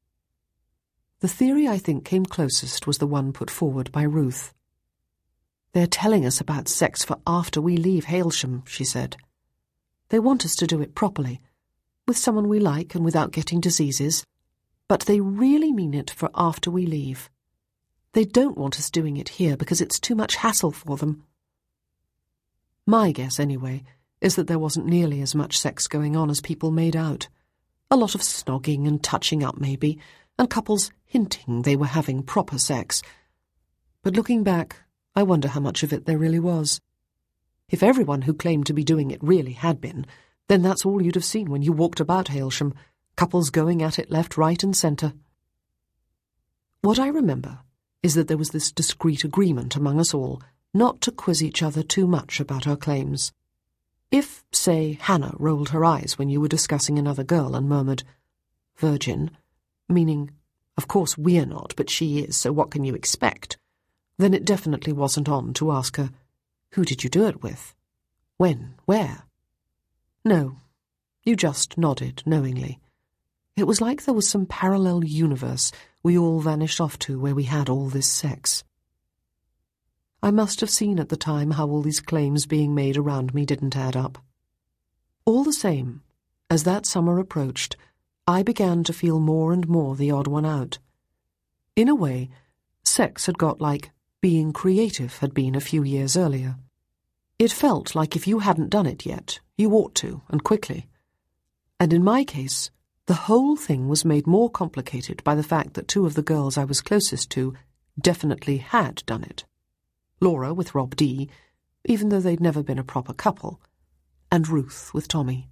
The theory I think came closest was the one put forward by Ruth. They're telling us about sex for after we leave Hailsham, she said. They want us to do it properly, with someone we like and without getting diseases, but they really mean it for after we leave. They don't want us doing it here because it's too much hassle for them. My guess, anyway, is that there wasn't nearly as much sex going on as people made out. A lot of snogging and touching up, maybe, and couples hinting they were having proper sex. But looking back, I wonder how much of it there really was. If everyone who claimed to be doing it really had been, then that's all you'd have seen when you walked about Hailsham, couples going at it left, right and centre. What I remember is that there was this discreet agreement among us all not to quiz each other too much about our claims. If, say, Hannah rolled her eyes when you were discussing another girl and murmured, "Virgin," meaning, "Of course we're not, but she is, so what can you expect?" then it definitely wasn't on to ask her, "Who did you do it with? When? Where?" No, you just nodded knowingly. It was like there was some parallel universe we all vanished off to where we had all this sex. I must have seen at the time how all these claims being made around me didn't add up. All the same, as that summer approached, I began to feel more and more the odd one out. In a way, sex had got like being creative had been a few years earlier. It felt like if you hadn't done it yet, you ought to, and quickly. And in my case, the whole thing was made more complicated by the fact that two of the girls I was closest to definitely had done it. Laura with Rob D, even though they'd never been a proper couple, and Ruth with Tommy.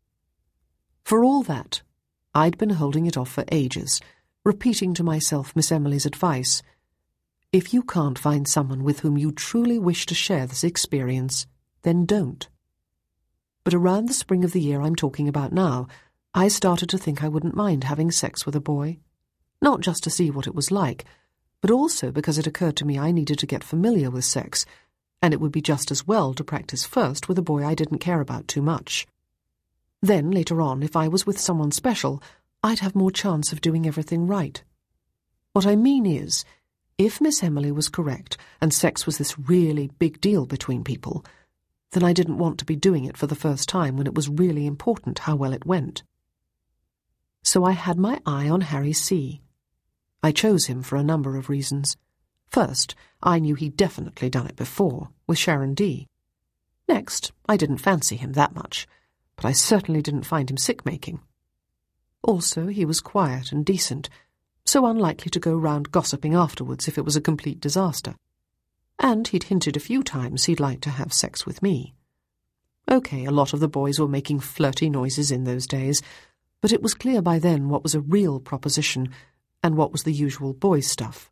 For all that, I'd been holding it off for ages, repeating to myself Miss Emily's advice. If you can't find someone with whom you truly wish to share this experience, then don't. But around the spring of the year I'm talking about now, I started to think I wouldn't mind having sex with a boy. Not just to see what it was like, but also because it occurred to me I needed to get familiar with sex, and it would be just as well to practice first with a boy I didn't care about too much. Then, later on, if I was with someone special, I'd have more chance of doing everything right. What I mean is, if Miss Emily was correct and sex was this really big deal between people, then I didn't want to be doing it for the first time when it was really important how well it went. So I had my eye on Harry C. I chose him for a number of reasons. First, I knew he'd definitely done it before, with Sharon D. Next, I didn't fancy him that much, but I certainly didn't find him sick-making. Also, he was quiet and decent, so unlikely to go round gossiping afterwards if it was a complete disaster. And he'd hinted a few times he'd like to have sex with me. OK, a lot of the boys were making flirty noises in those days, but it was clear by then what was a real proposition and what was the usual boys' stuff.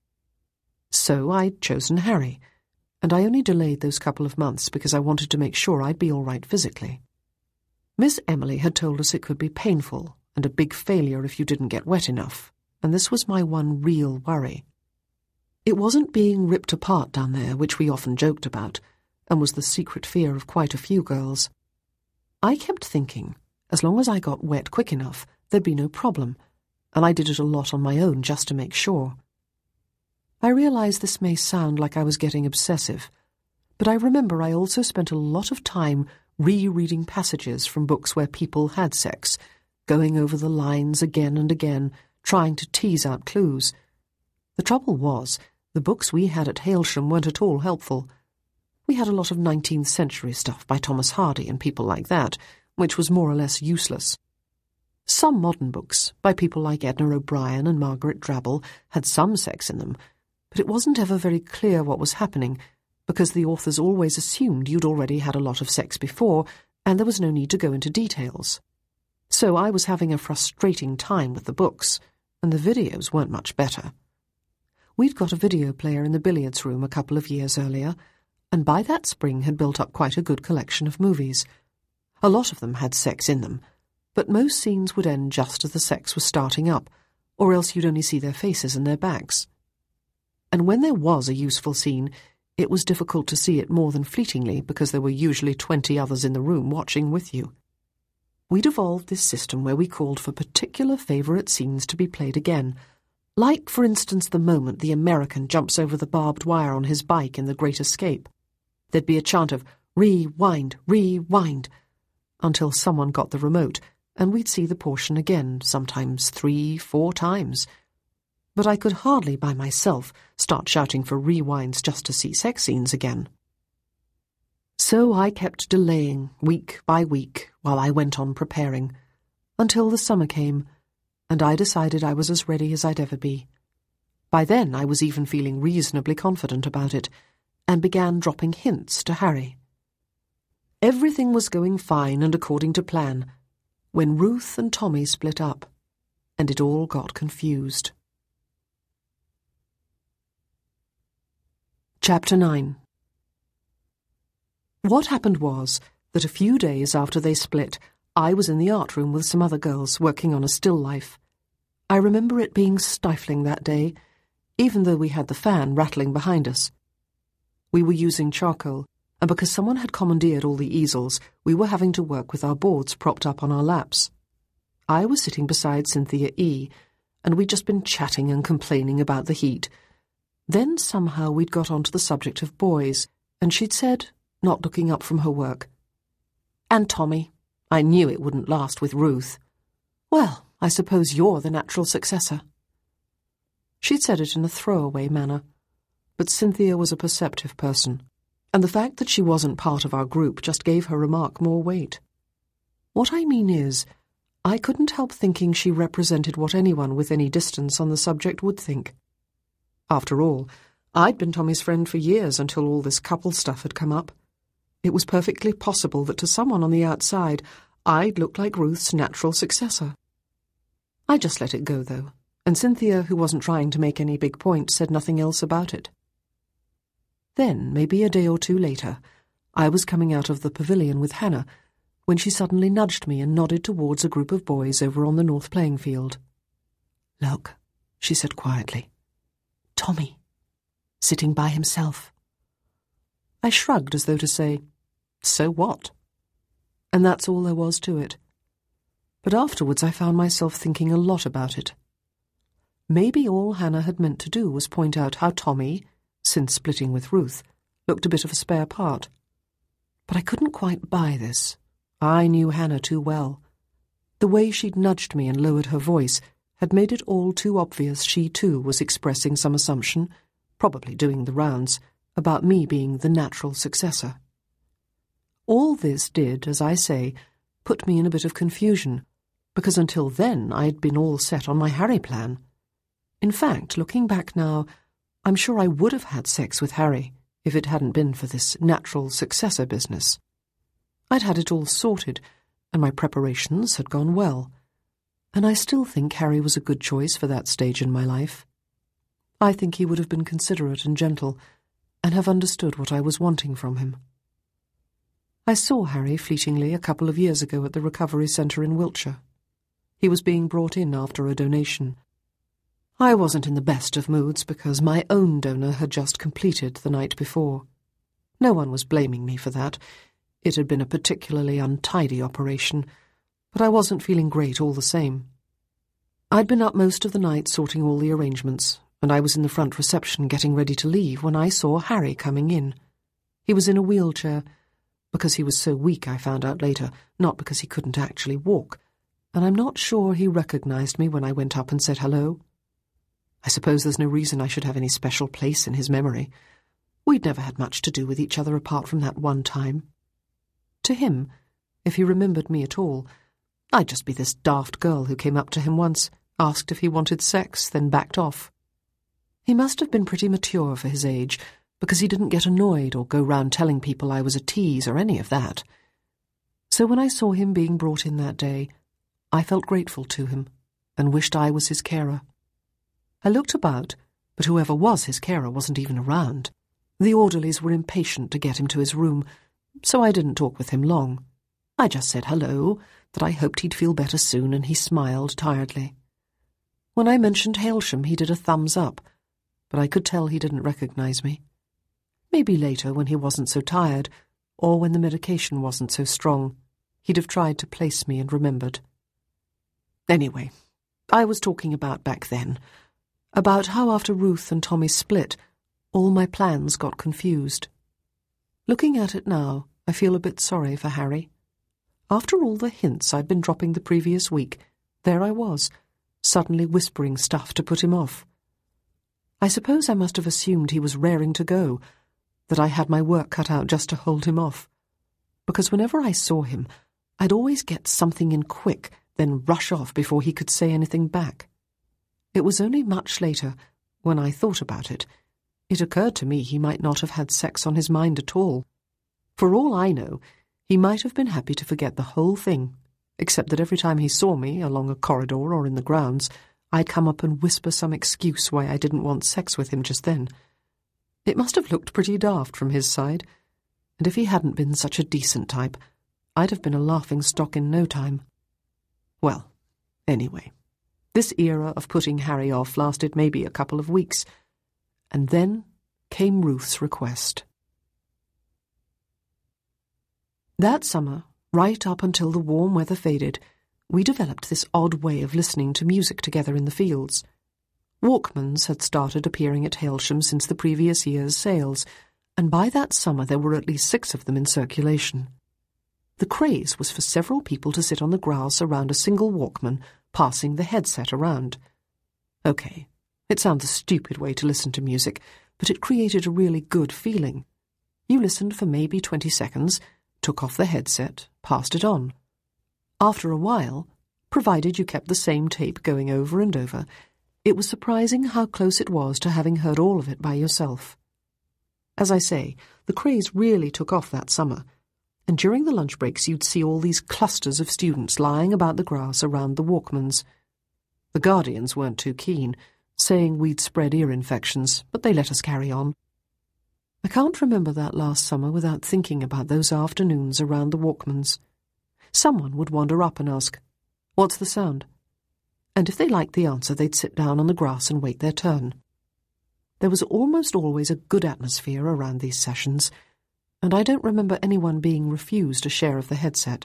So I'd chosen Harry, and I only delayed those couple of months because I wanted to make sure I'd be all right physically. Miss Emily had told us it could be painful and a big failure if you didn't get wet enough, and this was my one real worry. It wasn't being ripped apart down there, which we often joked about, and was the secret fear of quite a few girls. I kept thinking, as long as I got wet quick enough, there'd be no problem, and I did it a lot on my own just to make sure. I realize this may sound like I was getting obsessive, but I remember I also spent a lot of time rereading passages from books where people had sex, going over the lines again and again, trying to tease out clues. The trouble was, the books we had at Hailsham weren't at all helpful. We had a lot of nineteenth century stuff by Thomas Hardy and people like that, which was more or less useless. Some modern books, by people like Edna O'Brien and Margaret Drabble, had some sex in them, but it wasn't ever very clear what was happening, because the authors always assumed you'd already had a lot of sex before, and there was no need to go into details. So I was having a frustrating time with the books, and the videos weren't much better. We'd got a video player in the billiards room a couple of years earlier, and by that spring had built up quite a good collection of movies. A lot of them had sex in them, But most scenes would end just as the sex was starting up, or else you'd only see their faces and their backs. And when there was a useful scene, it was difficult to see it more than fleetingly because there were usually twenty others in the room watching with you. We'd evolved this system where we called for particular favourite scenes to be played again, like, for instance, the moment the American jumps over the barbed wire on his bike in The Great Escape. There'd be a chant of, "Rewind, rewind," until someone got the remote, and we'd see the portion again, sometimes three, four times. But I could hardly by myself start shouting for rewinds just to see sex scenes again. So I kept delaying week by week while I went on preparing, until the summer came, and I decided I was as ready as I'd ever be. By then I was even feeling reasonably confident about it, and began dropping hints to Harry. Everything was going fine and according to plan, when Ruth and Tommy split up, and it all got confused. Chapter nine. What happened was that a few days after they split, I was in the art room with some other girls working on a still life. I remember it being stifling that day, even though we had the fan rattling behind us. We were using charcoal, and because someone had commandeered all the easels, we were having to work with our boards propped up on our laps. I was sitting beside Cynthia E., and we'd just been chatting and complaining about the heat. Then somehow we'd got onto the subject of boys, and she'd said, not looking up from her work, "And Tommy, I knew it wouldn't last with Ruth. Well, I suppose you're the natural successor." She'd said it in a throwaway manner, but Cynthia was a perceptive person, and the fact that she wasn't part of our group just gave her remark more weight. What I mean is, I couldn't help thinking she represented what anyone with any distance on the subject would think. After all, I'd been Tommy's friend for years until all this couple stuff had come up. It was perfectly possible that to someone on the outside, I'd look like Ruth's natural successor. I just let it go, though, and Cynthia, who wasn't trying to make any big point, said nothing else about it. Then, maybe a day or two later, I was coming out of the pavilion with Hannah, when she suddenly nudged me and nodded towards a group of boys over on the north playing field. "Look," she said quietly. "Tommy, sitting by himself." I shrugged as though to say, "So what?" And that's all there was to it. But afterwards I found myself thinking a lot about it. Maybe all Hannah had meant to do was point out how Tommy, since splitting with Ruth, looked a bit of a spare part. But I couldn't quite buy this. I knew Hannah too well. The way she'd nudged me and lowered her voice had made it all too obvious she too was expressing some assumption, probably doing the rounds, about me being the natural successor. All this did, as I say, put me in a bit of confusion, because until then I'd been all set on my Harry plan. In fact, looking back now, I'm sure I would have had sex with Harry if it hadn't been for this natural successor business. I'd had it all sorted, and my preparations had gone well, and I still think Harry was a good choice for that stage in my life. I think he would have been considerate and gentle, and have understood what I was wanting from him. I saw Harry fleetingly a couple of years ago at the recovery centre in Wiltshire. He was being brought in after a donation. I wasn't in the best of moods because my own donor had just completed the night before. No one was blaming me for that. It had been a particularly untidy operation, but I wasn't feeling great all the same. I'd been up most of the night sorting all the arrangements, and I was in the front reception getting ready to leave when I saw Harry coming in. He was in a wheelchair, because he was so weak, I found out later, not because he couldn't actually walk, and I'm not sure he recognized me when I went up and said hello. I suppose there's no reason I should have any special place in his memory. We'd never had much to do with each other apart from that one time. To him, if he remembered me at all, I'd just be this daft girl who came up to him once, asked if he wanted sex, then backed off. He must have been pretty mature for his age, because he didn't get annoyed or go round telling people I was a tease or any of that. So when I saw him being brought in that day, I felt grateful to him and wished I was his carer. I looked about, but whoever was his carer wasn't even around. The orderlies were impatient to get him to his room, so I didn't talk with him long. I just said hello, that I hoped he'd feel better soon, and he smiled tiredly. When I mentioned Hailsham, he did a thumbs up, but I could tell he didn't recognize me. Maybe later, when he wasn't so tired, or when the medication wasn't so strong, he'd have tried to place me and remembered. Anyway, I was talking about back then, about how after Ruth and Tommy split, all my plans got confused. Looking at it now, I feel a bit sorry for Harry. After all the hints I'd been dropping the previous week, there I was, suddenly whispering stuff to put him off. I suppose I must have assumed he was raring to go, that I had my work cut out just to hold him off, because whenever I saw him, I'd always get something in quick, then rush off before he could say anything back. It was only much later, when I thought about it, it occurred to me he might not have had sex on his mind at all. For all I know, he might have been happy to forget the whole thing, except that every time he saw me, along a corridor or in the grounds, I'd come up and whisper some excuse why I didn't want sex with him just then. It must have looked pretty daft from his side, and if he hadn't been such a decent type, I'd have been a laughing-stock in no time. Well, anyway, this era of putting Harry off lasted maybe a couple of weeks, and then came Ruth's request. That summer, right up until the warm weather faded, we developed this odd way of listening to music together in the fields. Walkmans had started appearing at Hailsham since the previous year's sales, and by that summer there were at least six of them in circulation. The craze was for several people to sit on the grass around a single Walkman, passing the headset around. Okay, it sounds a stupid way to listen to music, but it created a really good feeling. You listened for maybe twenty seconds, took off the headset, passed it on. After a while, provided you kept the same tape going over and over, it was surprising how close it was to having heard all of it by yourself. As I say, the craze really took off that summer, and during the lunch breaks you'd see all these clusters of students lying about the grass around the Walkmans. The Guardians weren't too keen, saying we'd spread ear infections, but they let us carry on. I can't remember that last summer without thinking about those afternoons around the Walkmans. Someone would wander up and ask, "What's the sound?" And if they liked the answer, they'd sit down on the grass and wait their turn. There was almost always a good atmosphere around these sessions, and I don't remember anyone being refused a share of the headset.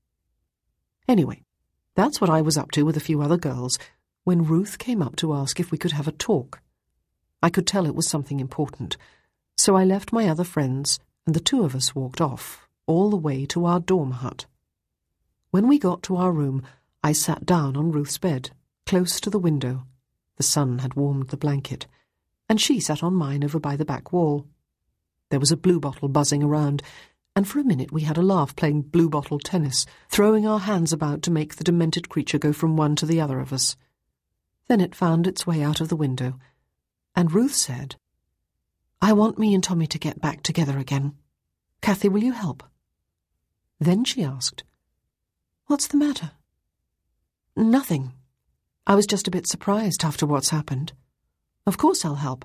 Anyway, that's what I was up to with a few other girls when Ruth came up to ask if we could have a talk. I could tell it was something important, so I left my other friends, and the two of us walked off, all the way to our dorm hut. When we got to our room, I sat down on Ruth's bed, close to the window. The sun had warmed the blanket, and she sat on mine over by the back wall. There was a bluebottle buzzing around, and for a minute we had a laugh playing bluebottle tennis, throwing our hands about to make the demented creature go from one to the other of us. Then it found its way out of the window, and Ruth said, "I want me and Tommy to get back together again. Kathy, will you help?" Then she asked, "What's the matter?" "Nothing. I was just a bit surprised after what's happened. Of course I'll help.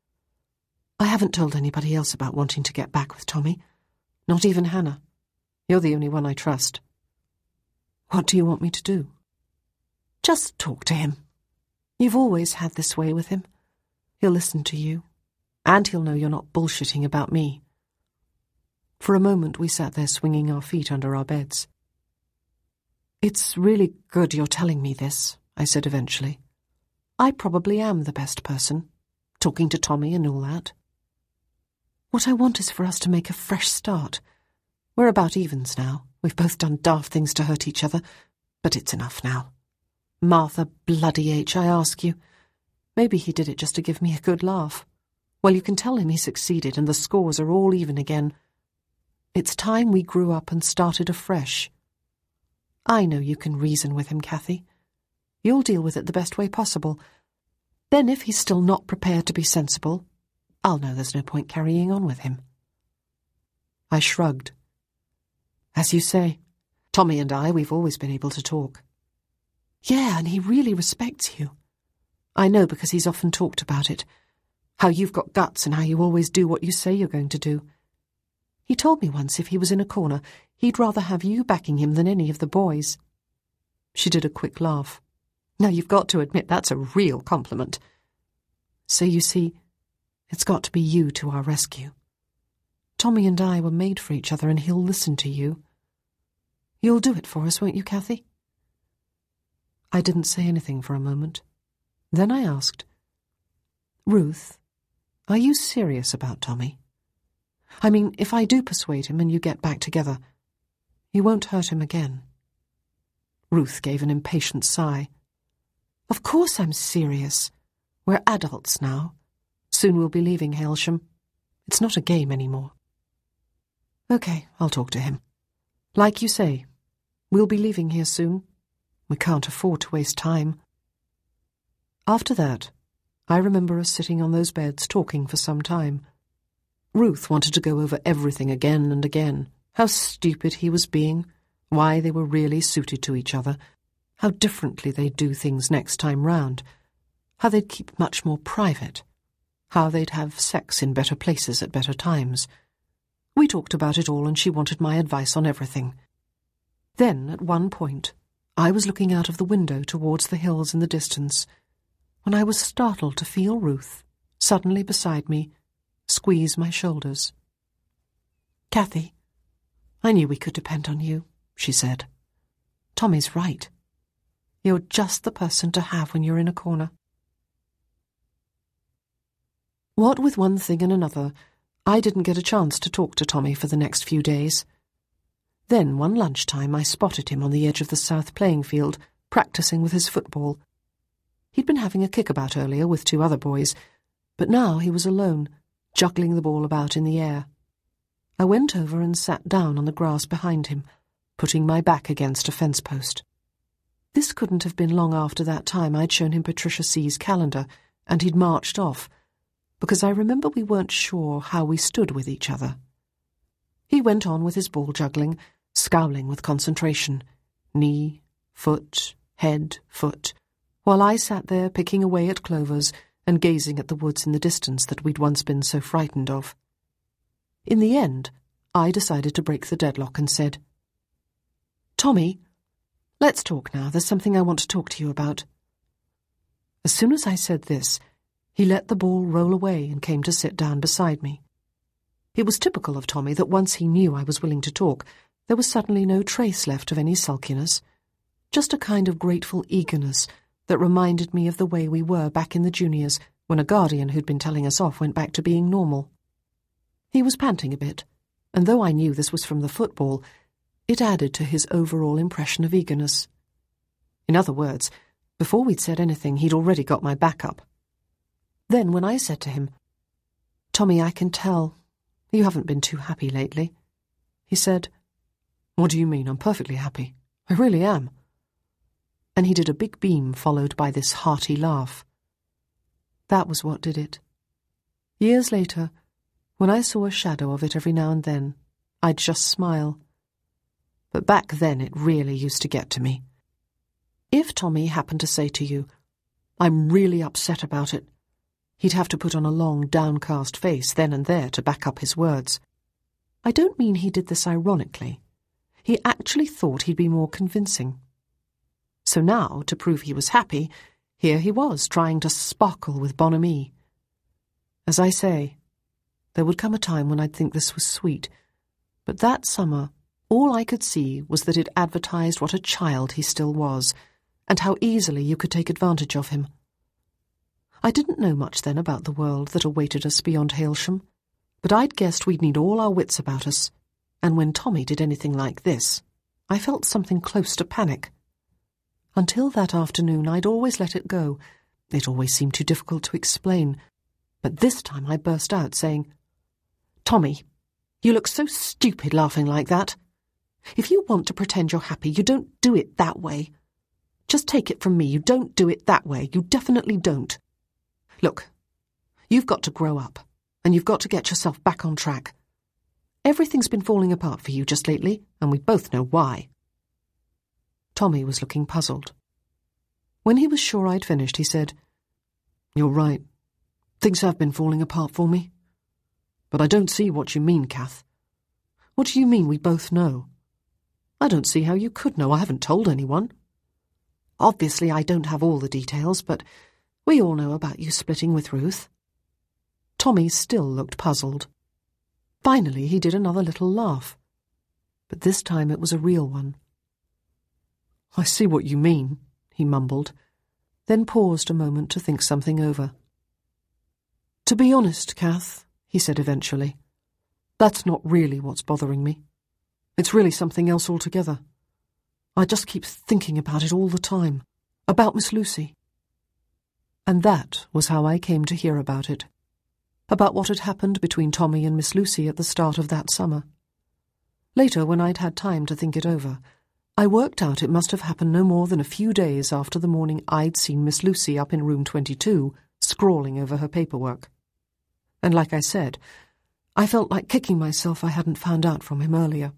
I haven't told anybody else about wanting to get back with Tommy. Not even Hannah. You're the only one I trust." "What do you want me to do?" "Just talk to him. You've always had this way with him. He'll listen to you, and he'll know you're not bullshitting about me." For a moment we sat there swinging our feet under our beds. "It's really good you're telling me this," I said eventually. "I probably am the best person, talking to Tommy and all that. What I want is for us to make a fresh start. We're about evens now. We've both done daft things to hurt each other, but it's enough now. Martha bloody H, I ask you. Maybe he did it just to give me a good laugh. Well, you can tell him he succeeded and the scores are all even again. It's time we grew up and started afresh. I know you can reason with him, Kathy. You'll deal with it the best way possible. Then if he's still not prepared to be sensible, I'll know there's no point carrying on with him." I shrugged. "As you say, Tommy and I, we've always been able to talk." "Yeah, and he really respects you. I know because he's often talked about it. How you've got guts and how you always do what you say you're going to do. He told me once if he was in a corner, he'd rather have you backing him than any of the boys. She did a quick laugh. Now you've got to admit that's a real compliment. So you see, it's got to be you to our rescue. Tommy and I were made for each other, and he'll listen to you. You'll do it for us, won't you, Kathy? I didn't say anything for a moment. Then I asked, Ruth, are you serious about Tommy? I mean, if I do persuade him and you get back together, you won't hurt him again. Ruth gave an impatient sigh. Of course I'm serious. We're adults now. Soon we'll be leaving Hailsham. It's not a game anymore. Okay, I'll talk to him. Like you say, we'll be leaving here soon. We can't afford to waste time. After that, I remember us sitting on those beds talking for some time. Ruth wanted to go over everything again and again, how stupid he was being, why they were really suited to each other, how differently they'd do things next time round, how they'd keep much more private, how they'd have sex in better places at better times. We talked about it all, and she wanted my advice on everything. Then, at one point, I was looking out of the window towards the hills in the distance, when I was startled to feel Ruth, suddenly beside me, squeeze my shoulders. Kathy, I knew we could depend on you, she said. Tommy's right. You're just the person to have when you're in a corner. What with one thing and another, I didn't get a chance to talk to Tommy for the next few days. Then one lunchtime I spotted him on the edge of the south playing field, practicing with his football. He'd been having a kickabout earlier with two other boys, but now he was alone, juggling the ball about in the air. I went over and sat down on the grass behind him, putting my back against a fence post. This couldn't have been long after that time I'd shown him Patricia C.'s calendar, and he'd marched off, because I remember we weren't sure how we stood with each other. He went on with his ball juggling, scowling with concentration, knee, foot, head, foot, while I sat there picking away at clovers and gazing at the woods in the distance that we'd once been so frightened of. In the end, I decided to break the deadlock and said, Tommy, let's talk now. There's something I want to talk to you about. As soon as I said this, he let the ball roll away and came to sit down beside me. It was typical of Tommy that once he knew I was willing to talk, there was suddenly no trace left of any sulkiness, just a kind of grateful eagerness that reminded me of the way we were back in the juniors when a guardian who'd been telling us off went back to being normal. He was panting a bit, and though I knew this was from the football, it added to his overall impression of eagerness. In other words, before we'd said anything, he'd already got my back up. Then when I said to him, Tommy, I can tell you haven't been too happy lately, he said, What do you mean? I'm perfectly happy. I really am. And he did a big beam followed by this hearty laugh. That was what did it. Years later, when I saw a shadow of it every now and then, I'd just smile. But back then it really used to get to me. If Tommy happened to say to you, I'm really upset about it, he'd have to put on a long, downcast face then and there to back up his words. I don't mean he did this ironically. He actually thought he'd be more convincing. So now, to prove he was happy, here he was trying to sparkle with bonhomie. As I say, there would come a time when I'd think this was sweet, but that summer all I could see was that it advertised what a child he still was, and how easily you could take advantage of him. I didn't know much then about the world that awaited us beyond Hailsham, but I'd guessed we'd need all our wits about us, and when Tommy did anything like this, I felt something close to panic. Until that afternoon I'd always let it go. It always seemed too difficult to explain, but this time I burst out saying, Tommy, you look so stupid laughing like that. If you want to pretend you're happy, you don't do it that way. Just take it from me, you don't do it that way. You definitely don't. Look, you've got to grow up, and you've got to get yourself back on track. Everything's been falling apart for you just lately, and we both know why. Tommy was looking puzzled. When he was sure I'd finished, he said, You're right. Things have been falling apart for me. But I don't see what you mean, Kath. What do you mean we both know? I don't see how you could know. I haven't told anyone. Obviously, I don't have all the details, but we all know about you splitting with Ruth. Tommy still looked puzzled. Finally, he did another little laugh. But this time it was a real one. I see what you mean, he mumbled, then paused a moment to think something over. To be honest, Kath, he said eventually, that's not really what's bothering me. It's really something else altogether. I just keep thinking about it all the time, about Miss Lucy. And that was how I came to hear about it, about what had happened between Tommy and Miss Lucy at the start of that summer. Later, when I'd had time to think it over, I worked out it must have happened no more than a few days after the morning I'd seen Miss Lucy up in room twenty-two, scrawling over her paperwork. And like I said, I felt like kicking myself I hadn't found out from him earlier.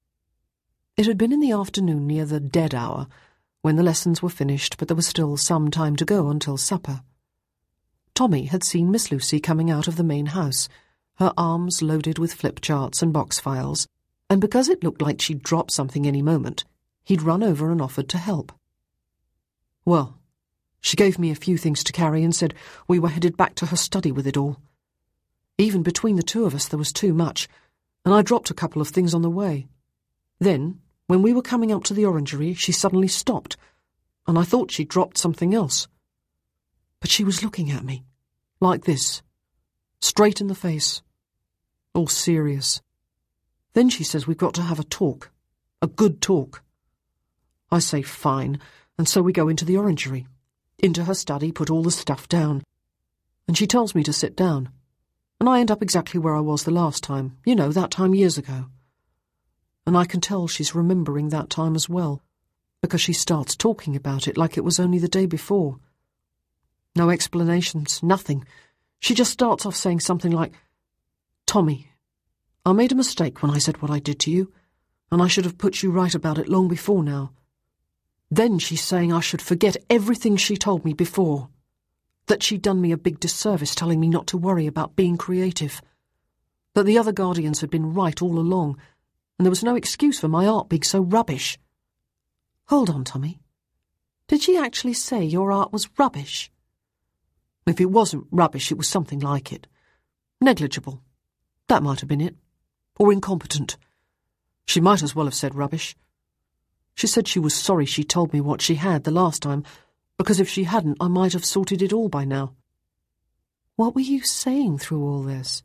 It had been in the afternoon near the dead hour, when the lessons were finished, but there was still some time to go until supper. Tommy had seen Miss Lucy coming out of the main house, her arms loaded with flip charts and box files, and because it looked like she'd drop something any moment, he'd run over and offered to help. Well, she gave me a few things to carry and said we were headed back to her study with it all. Even between the two of us there was too much, and I dropped a couple of things on the way. Then, when we were coming up to the orangery, she suddenly stopped, and I thought she'd dropped something else. But she was looking at me, like this, straight in the face, all serious. Then she says we've got to have a talk, a good talk. I say fine, and so we go into the orangery, into her study, put all the stuff down. And she tells me to sit down, and I end up exactly where I was the last time, you know, that time years ago. And I can tell she's remembering that time as well, because she starts talking about it like it was only the day before. No explanations, nothing. She just starts off saying something like, Tommy, I made a mistake when I said what I did to you, and I should have put you right about it long before now. Then she's saying I should forget everything she told me before, that she'd done me a big disservice telling me not to worry about being creative, that the other guardians had been right all along, and there was no excuse for my art being so rubbish. Hold on, Tommy. Did she actually say your art was rubbish? If it wasn't rubbish, it was something like it. Negligible. That might have been it. Or incompetent. She might as well have said rubbish. She said she was sorry she told me what she had the last time, because if she hadn't, I might have sorted it all by now. What were you saying through all this?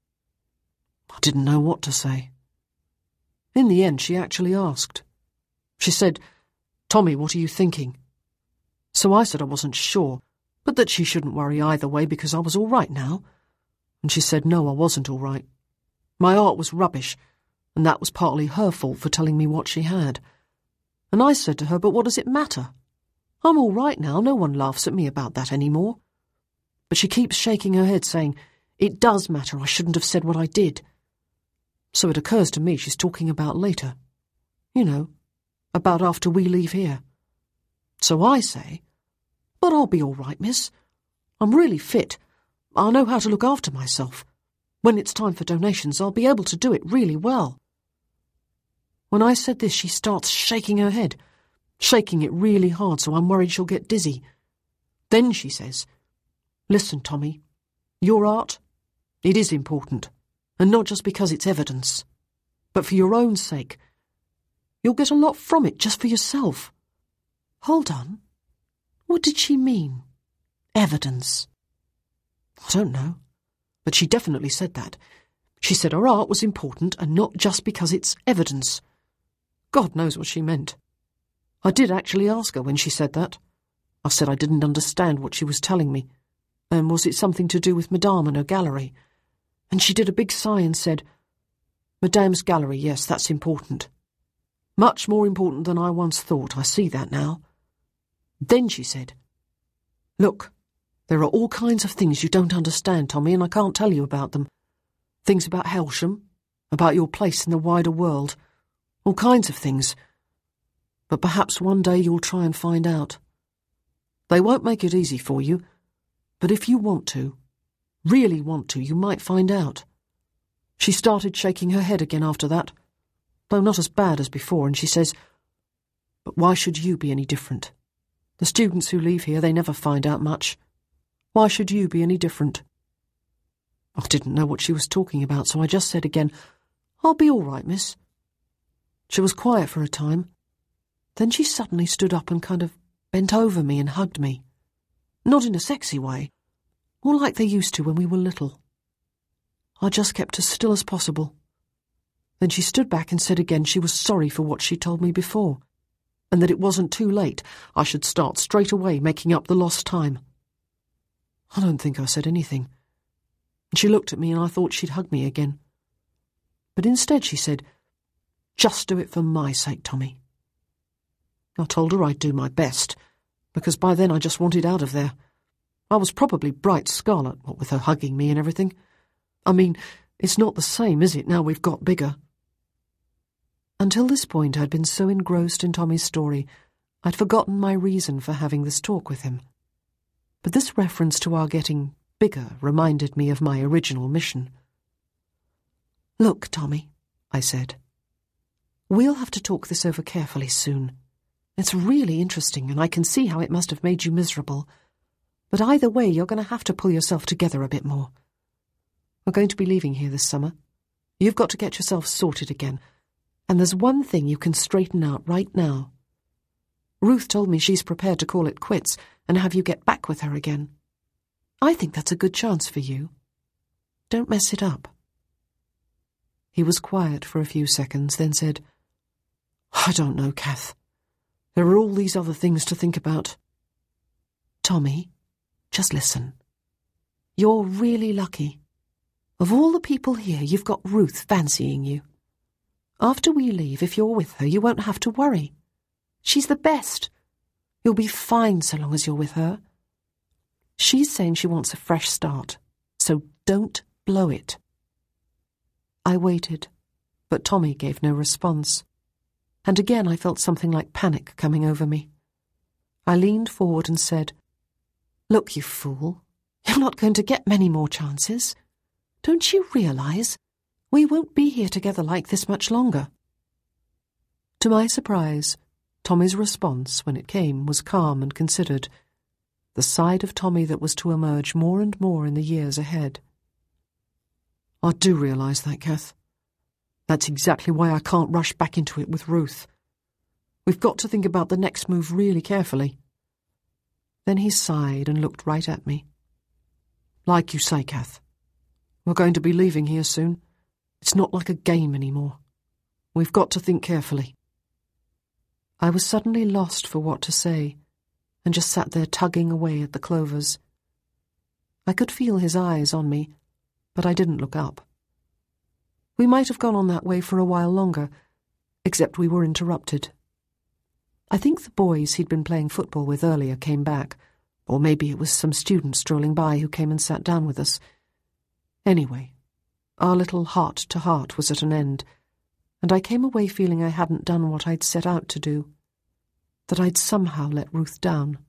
I didn't know what to say. In the end, she actually asked. She said, Tommy, what are you thinking? So I said I wasn't sure, but that she shouldn't worry either way because I was all right now. And she said no, I wasn't all right. My art was rubbish, and that was partly her fault for telling me what she had. And I said to her, but what does it matter? I'm all right now, no one laughs at me about that anymore. But she keeps shaking her head, saying, it does matter, I shouldn't have said what I did. So it occurs to me she's talking about later. You know, about after we leave here. So I say, but I'll be all right, miss. I'm really fit. I'll know how to look after myself. When it's time for donations, I'll be able to do it really well. When I said this, she starts shaking her head, shaking it really hard so I'm worried she'll get dizzy. Then she says, listen, Tommy, your art, it is important, and not just because it's evidence, but for your own sake. You'll get a lot from it just for yourself. Hold on. What did she mean? Evidence? I don't know, but she definitely said that. She said her art was important and not just because it's evidence. God knows what she meant. I did actually ask her when she said that. I said I didn't understand what she was telling me, and was it something to do with Madame and her gallery? And she did a big sigh and said, Madame's gallery, yes, that's important. Much more important than I once thought, I see that now. Then she said, look, there are all kinds of things you don't understand, Tommy, and I can't tell you about them. Things about Helsham, about your place in the wider world, all kinds of things. But perhaps one day you'll try and find out. They won't make it easy for you, but if you want to, really want to, you might find out. She started shaking her head again after that, though not as bad as before, and she says, "But why should you be any different? The students who leave here, they never find out much. Why should you be any different?" I didn't know what she was talking about, so I just said again, "I'll be all right, miss." She was quiet for a time. Then she suddenly stood up and kind of bent over me and hugged me. Not in a sexy way, more like they used to when we were little. I just kept as still as possible. Then she stood back and said again she was sorry for what she told me before, and that it wasn't too late. I should start straight away making up the lost time. I don't think I said anything. And she looked at me and I thought she'd hug me again. But instead she said, "Just do it for my sake, Tommy." I told her I'd do my best, because by then I just wanted out of there. I was probably bright scarlet, what with her hugging me and everything. I mean, it's not the same, is it, now we've got bigger? Until this point I'd been so engrossed in Tommy's story, I'd forgotten my reason for having this talk with him. But this reference to our getting bigger reminded me of my original mission. "Look, Tommy," I said, "we'll have to talk this over carefully soon. It's really interesting, and I can see how it must have made you miserable. But either way, you're going to have to pull yourself together a bit more. We're going to be leaving here this summer. You've got to get yourself sorted again, and there's one thing you can straighten out right now. Ruth told me she's prepared to call it quits and have you get back with her again. I think that's a good chance for you. Don't mess it up." He was quiet for a few seconds, then said, "I don't know, Kath. There are all these other things to think about." "Tommy, just listen. You're really lucky. Of all the people here, you've got Ruth fancying you. After we leave, if you're with her, you won't have to worry. She's the best. You'll be fine so long as you're with her. She's saying she wants a fresh start, so don't blow it." I waited, but Tommy gave no response. And again I felt something like panic coming over me. I leaned forward and said, "Look, you fool, you're not going to get many more chances. Don't you realise we won't be here together like this much longer?" To my surprise, Tommy's response, when it came, was calm and considered, the side of Tommy that was to emerge more and more in the years ahead. "I do realise that, Kath. That's exactly why I can't rush back into it with Ruth. We've got to think about the next move really carefully." Then he sighed and looked right at me. "Like you say, Kath, we're going to be leaving here soon. It's not like a game anymore. We've got to think carefully." I was suddenly lost for what to say, and just sat there tugging away at the clovers. I could feel his eyes on me, but I didn't look up. We might have gone on that way for a while longer, except we were interrupted. I think the boys he'd been playing football with earlier came back, or maybe it was some student strolling by who came and sat down with us. Anyway, our little heart-to-heart was at an end, and I came away feeling I hadn't done what I'd set out to do, that I'd somehow let Ruth down.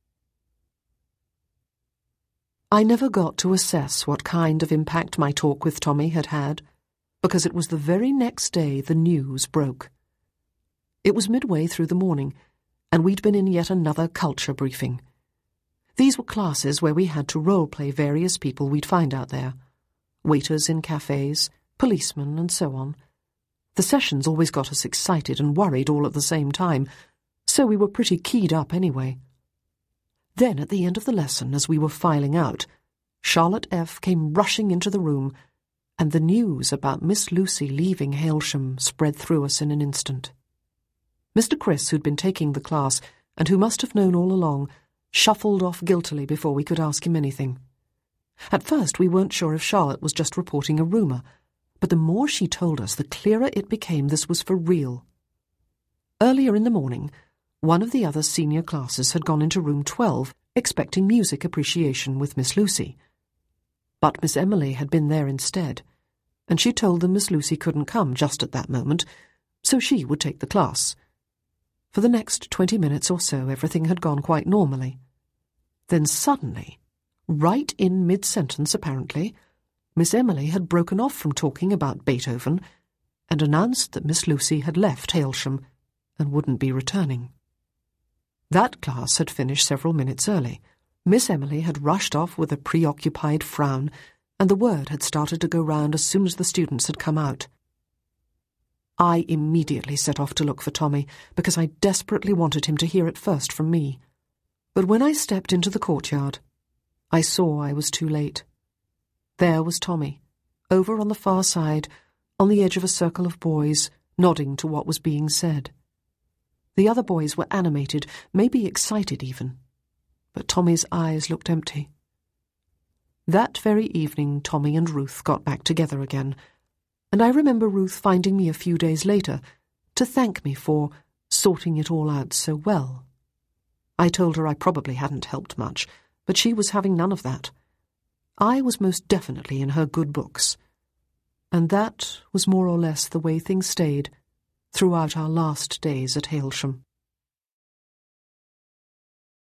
I never got to assess what kind of impact my talk with Tommy had had, because it was the very next day the news broke. It was midway through the morning, and we'd been in yet another culture briefing. These were classes where we had to role-play various people we'd find out there, waiters in cafes, policemen, and so on. The sessions always got us excited and worried all at the same time, so we were pretty keyed up anyway. Then, at the end of the lesson, as we were filing out, Charlotte F. came rushing into the room, and the news about Miss Lucy leaving Hailsham spread through us in an instant. Mister Chris, who'd been taking the class, and who must have known all along, shuffled off guiltily before we could ask him anything. At first we weren't sure if Charlotte was just reporting a rumour, but the more she told us, the clearer it became this was for real. Earlier in the morning, one of the other senior classes had gone into room twelve, expecting music appreciation with Miss Lucy. But Miss Emily had been there instead, and she told them Miss Lucy couldn't come just at that moment, so she would take the class. For the next twenty minutes or so everything had gone quite normally. Then suddenly, right in mid-sentence apparently, Miss Emily had broken off from talking about Beethoven and announced that Miss Lucy had left Hailsham and wouldn't be returning. That class had finished several minutes early. Miss Emily had rushed off with a preoccupied frown, and the word had started to go round as soon as the students had come out. I immediately set off to look for Tommy, because I desperately wanted him to hear it first from me. But when I stepped into the courtyard, I saw I was too late. There was Tommy, over on the far side, on the edge of a circle of boys, nodding to what was being said. The other boys were animated, maybe excited even, but Tommy's eyes looked empty. That very evening Tommy and Ruth got back together again, and I remember Ruth finding me a few days later to thank me for sorting it all out so well. I told her I probably hadn't helped much, but she was having none of that. I was most definitely in her good books, and that was more or less the way things stayed throughout our last days at Hailsham.